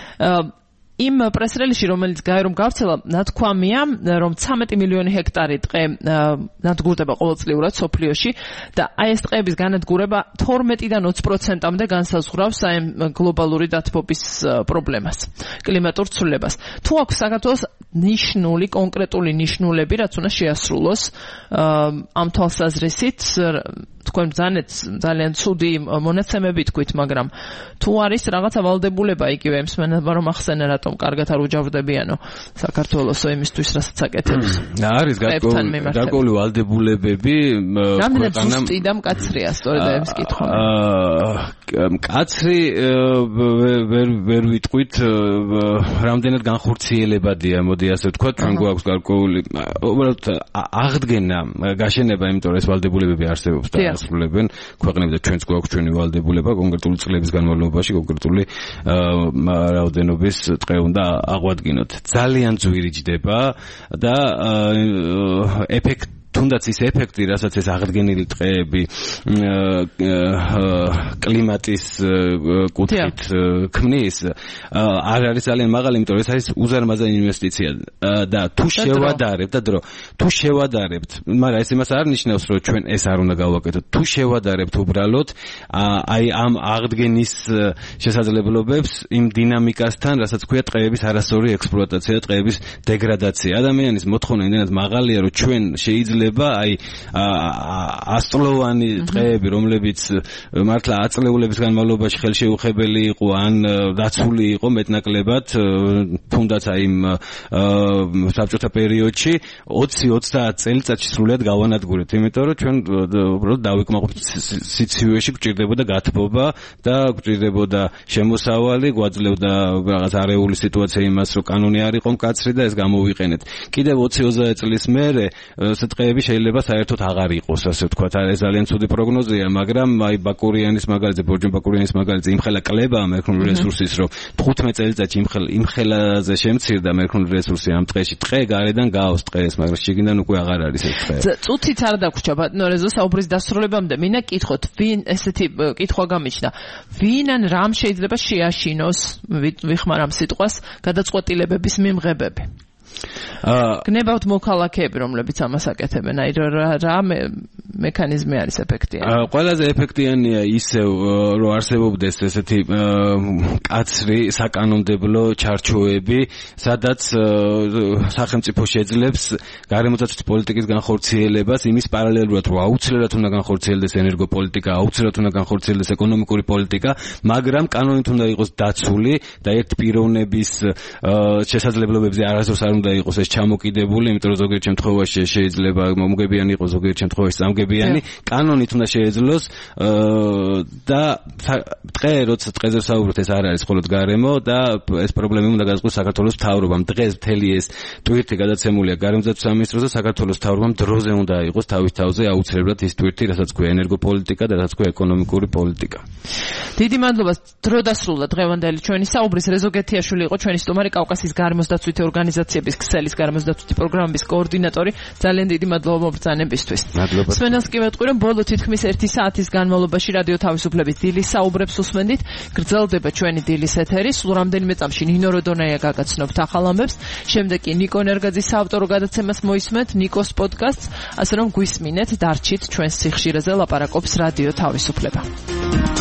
იმ პრესრელიში, რომელიც გაერომ გავრცელა, ნათქვამია, რომ ცამეტი მილიონი ჰექტარი ტყე ნადგურდება ყოველწლიურად სოფლიოში და აი ეს ტყეების განადგურება თორმეტიდან ოცი პროცენტამდე განსაზღვრავს აი გლობალური დათბობის პრობლემას, კლიმატურ ცვლილებას. თუ აქვს საქართველოს ნიშნული, კონკრეტული ნიშნულები, რაც უნდა შეასრულოს ამ თვალსაზრისით, თქვენ ძალიან ძალიან ცუდი მონაცემები თქვით, მაგრამ თუ არის რაღაცა ვალდებულება იგივე მსმენელმა რომ ახსენე, რატომ კარგად არ უჯავრდებიანო საქართველოსო იმისთვის, რასაც აკეთებს. არის გარკვეული ვალდებულებები, რამდენად ზუსტი და მკაცრია, სწორედ ეს კითხვა. მკაცრი ვერ ვერ ვიტყვით, რამდენად განხორციელებადია, მოდი ასე ვთქვათ, ჩვენ გვაქვს გარკვეული, უბრალოდ აღდგენა, გაშენება, იმიტომ რომ ეს ვალდებულებები არსებობს და ასრულებენ ქვეყნები და ჩვენც გვაქვს ჩვენი ვალდებულება კონკრეტული წლების განმავლობაში კონკრეტული რაოდენობის ტყე უნდა აღვადგინოთ. ძალიან ძვირი ჯდება და ეფექტ თუნდაც ის ეფექტი, რასაც ეს აღდგენილი ტყეები კლიმატის კუთხით ქმნის, არ არის ძალიან მაღალი, იმიტომ რომ ეს არის უზარმაზარი ინვესტიცია და თუ შევადარებთ და დრო, თუ შევადარებთ, მაგრამ ეს იმას არ ნიშნავს, რომ ჩვენ ეს არ უნდა გავაკეთოთ. თუ შევადარებთ უბრალოდ აი ამ აღდგენის შესაძლებლობებს იმ დინამიკასთან, რასაც ქვია ტყეების არასწორი ექსპლუატაცია და ტყეების დეგრადაცია. ადამიანის მოთხოვნა იმდენად მაღალია, რომ ჩვენ შეიძლება აი ასწლოვანი ტყეები, რომლებიც მართლა აწლეულების განმავლობაში ხელშეუხებელი იყო ან დაცული იყო მეტნაკლებად, თუნდაც აი იმ საბჭოთა პერიოდში ოცი ოცდაათ წელიწადში სრულად გავანადგურეთ, იმიტომ რომ ჩვენ უბრალოდ დავიკმაყოფთ სიცივეში, გვჭირდებოდა გათბობა და გვჭირდებოდა შემოსავალი, გვაძლევდა რაღაც არეული სიტუაცია იმას, რომ კანონი არ იყო მკაცრი და ეს გამოვიყენეთ. კიდევ ოცი ოცდაათ წლის მერე ტყეები შეიძლება საერთოდ აღარ იყოს, ასე ვთქვათ, ეს ძალიან ცუდი პროგნოზია, მაგრამ აი ბაკურიანის მაგალითზე, ბორჯომ ბაკურიანის მაგალითზე იმხელა კლება მერქნული რესურსის, რომ თხუთმეტ წელიწადში იმხელა იმხელაზე შემცირდა მერქნული რესურსი ამ ტყეში. ტყე გარედან გაავს ტყეს, მაგრამ შიგნიდან უკვე აღარ არის ეს ტყე. წუთით არ დაგვრჩა ბატონო რეზო საუბრის დასრულებამდე, მინდა კითხოთ, ვინ ესეთი კითხვა გამიჩნდა, ვინ ან რამ შეიძლება შეაშინოს, ვიხმარ ამ სიტყვას, გადაწყვეტილებების მიმღებები. გნებავთ მოქალაქეები, რომლებიც ამას აკეთებენ, აი რა მექანიზმი არის ეფექტიანი? ყველაზე ეფექტიანია ისევ, რომ არსებობდეს ესეთი კაცრი საკანონმდებლო ჩარჩოები, სადაც სახელმწიფო შეძლებს გარემოდაცვითი პოლიტიკის განხორციელებას, იმის პარალელურად, რომ აუცილებლად უნდა განხორციელდეს ენერგოპოლიტიკა, აუცილებლად უნდა განხორციელდეს ეკონომიკური პოლიტიკა, მაგრამ კანონით უნდა იყოს დაცული და ერთ პიროვნების შესაძლებლობებზე არასდროს არ უნდა იყოს ეს ჩამოკიდებული, იმიტომ რომ ზოგიერთ შემთხვევაში შეიძლება მომგებიანი იყოს, ზოგიერთ შემთხვევაში სამგებიანი, კანონით უნდა შეეძლოს და ტყე, როცა ტყეზე ვსაუბრობთ, ეს არ არის მხოლოდ გარემო და ეს პრობლემა უნდა გადაწყდეს საქართველოს მთავრობამ. დღეს მთელი ეს ტვირთი გადაცემულია გარემოდაცვის სამინისტროზე, საქართველოს მთავრობამ დროზე უნდა იყოს თავის თავზე აუცილებლად ის ტვირთი, რასაც ქვია ენერგოპოლიტიკა და რასაც ქვია ეკონომიკური პოლიტიკა. დიდი მადლობა. დრო დასრულდა დღევანდელი ჩვენი საუბრის. რეზო გეთიაშვილი იყო ჩვენი სტუმარი, კავკასიის გარემოსდაცვითი ორგანიზაციების ქსელის გარემოსდაცვითი პროგრამების კოორდინატორი. ძალიან დიდი მადლობა მობრძანებისთვის. მადლობა. სვენელს კი ვეტყვი, რომ ბოლო თითქმის ერთი საათის განმავლობაში რადიო თავისუფლების დილის საუბრებს უსმენდით. გრძელდება ჩვენი დილის ეთერი. სულ რამდენიმე წამში ნინო როდონაია გაგაცნობთ ახალ ამბებს. შემდეგ კი ნიკო ნერგაძის საავტორო გადაცემას მოისმენთ, ნიკოს პოდკასტს, ასე რომ გვისმინეთ, დარჩით ჩვენს სიხშირეზე ლაპარაკობს რადიო თავისუფლება.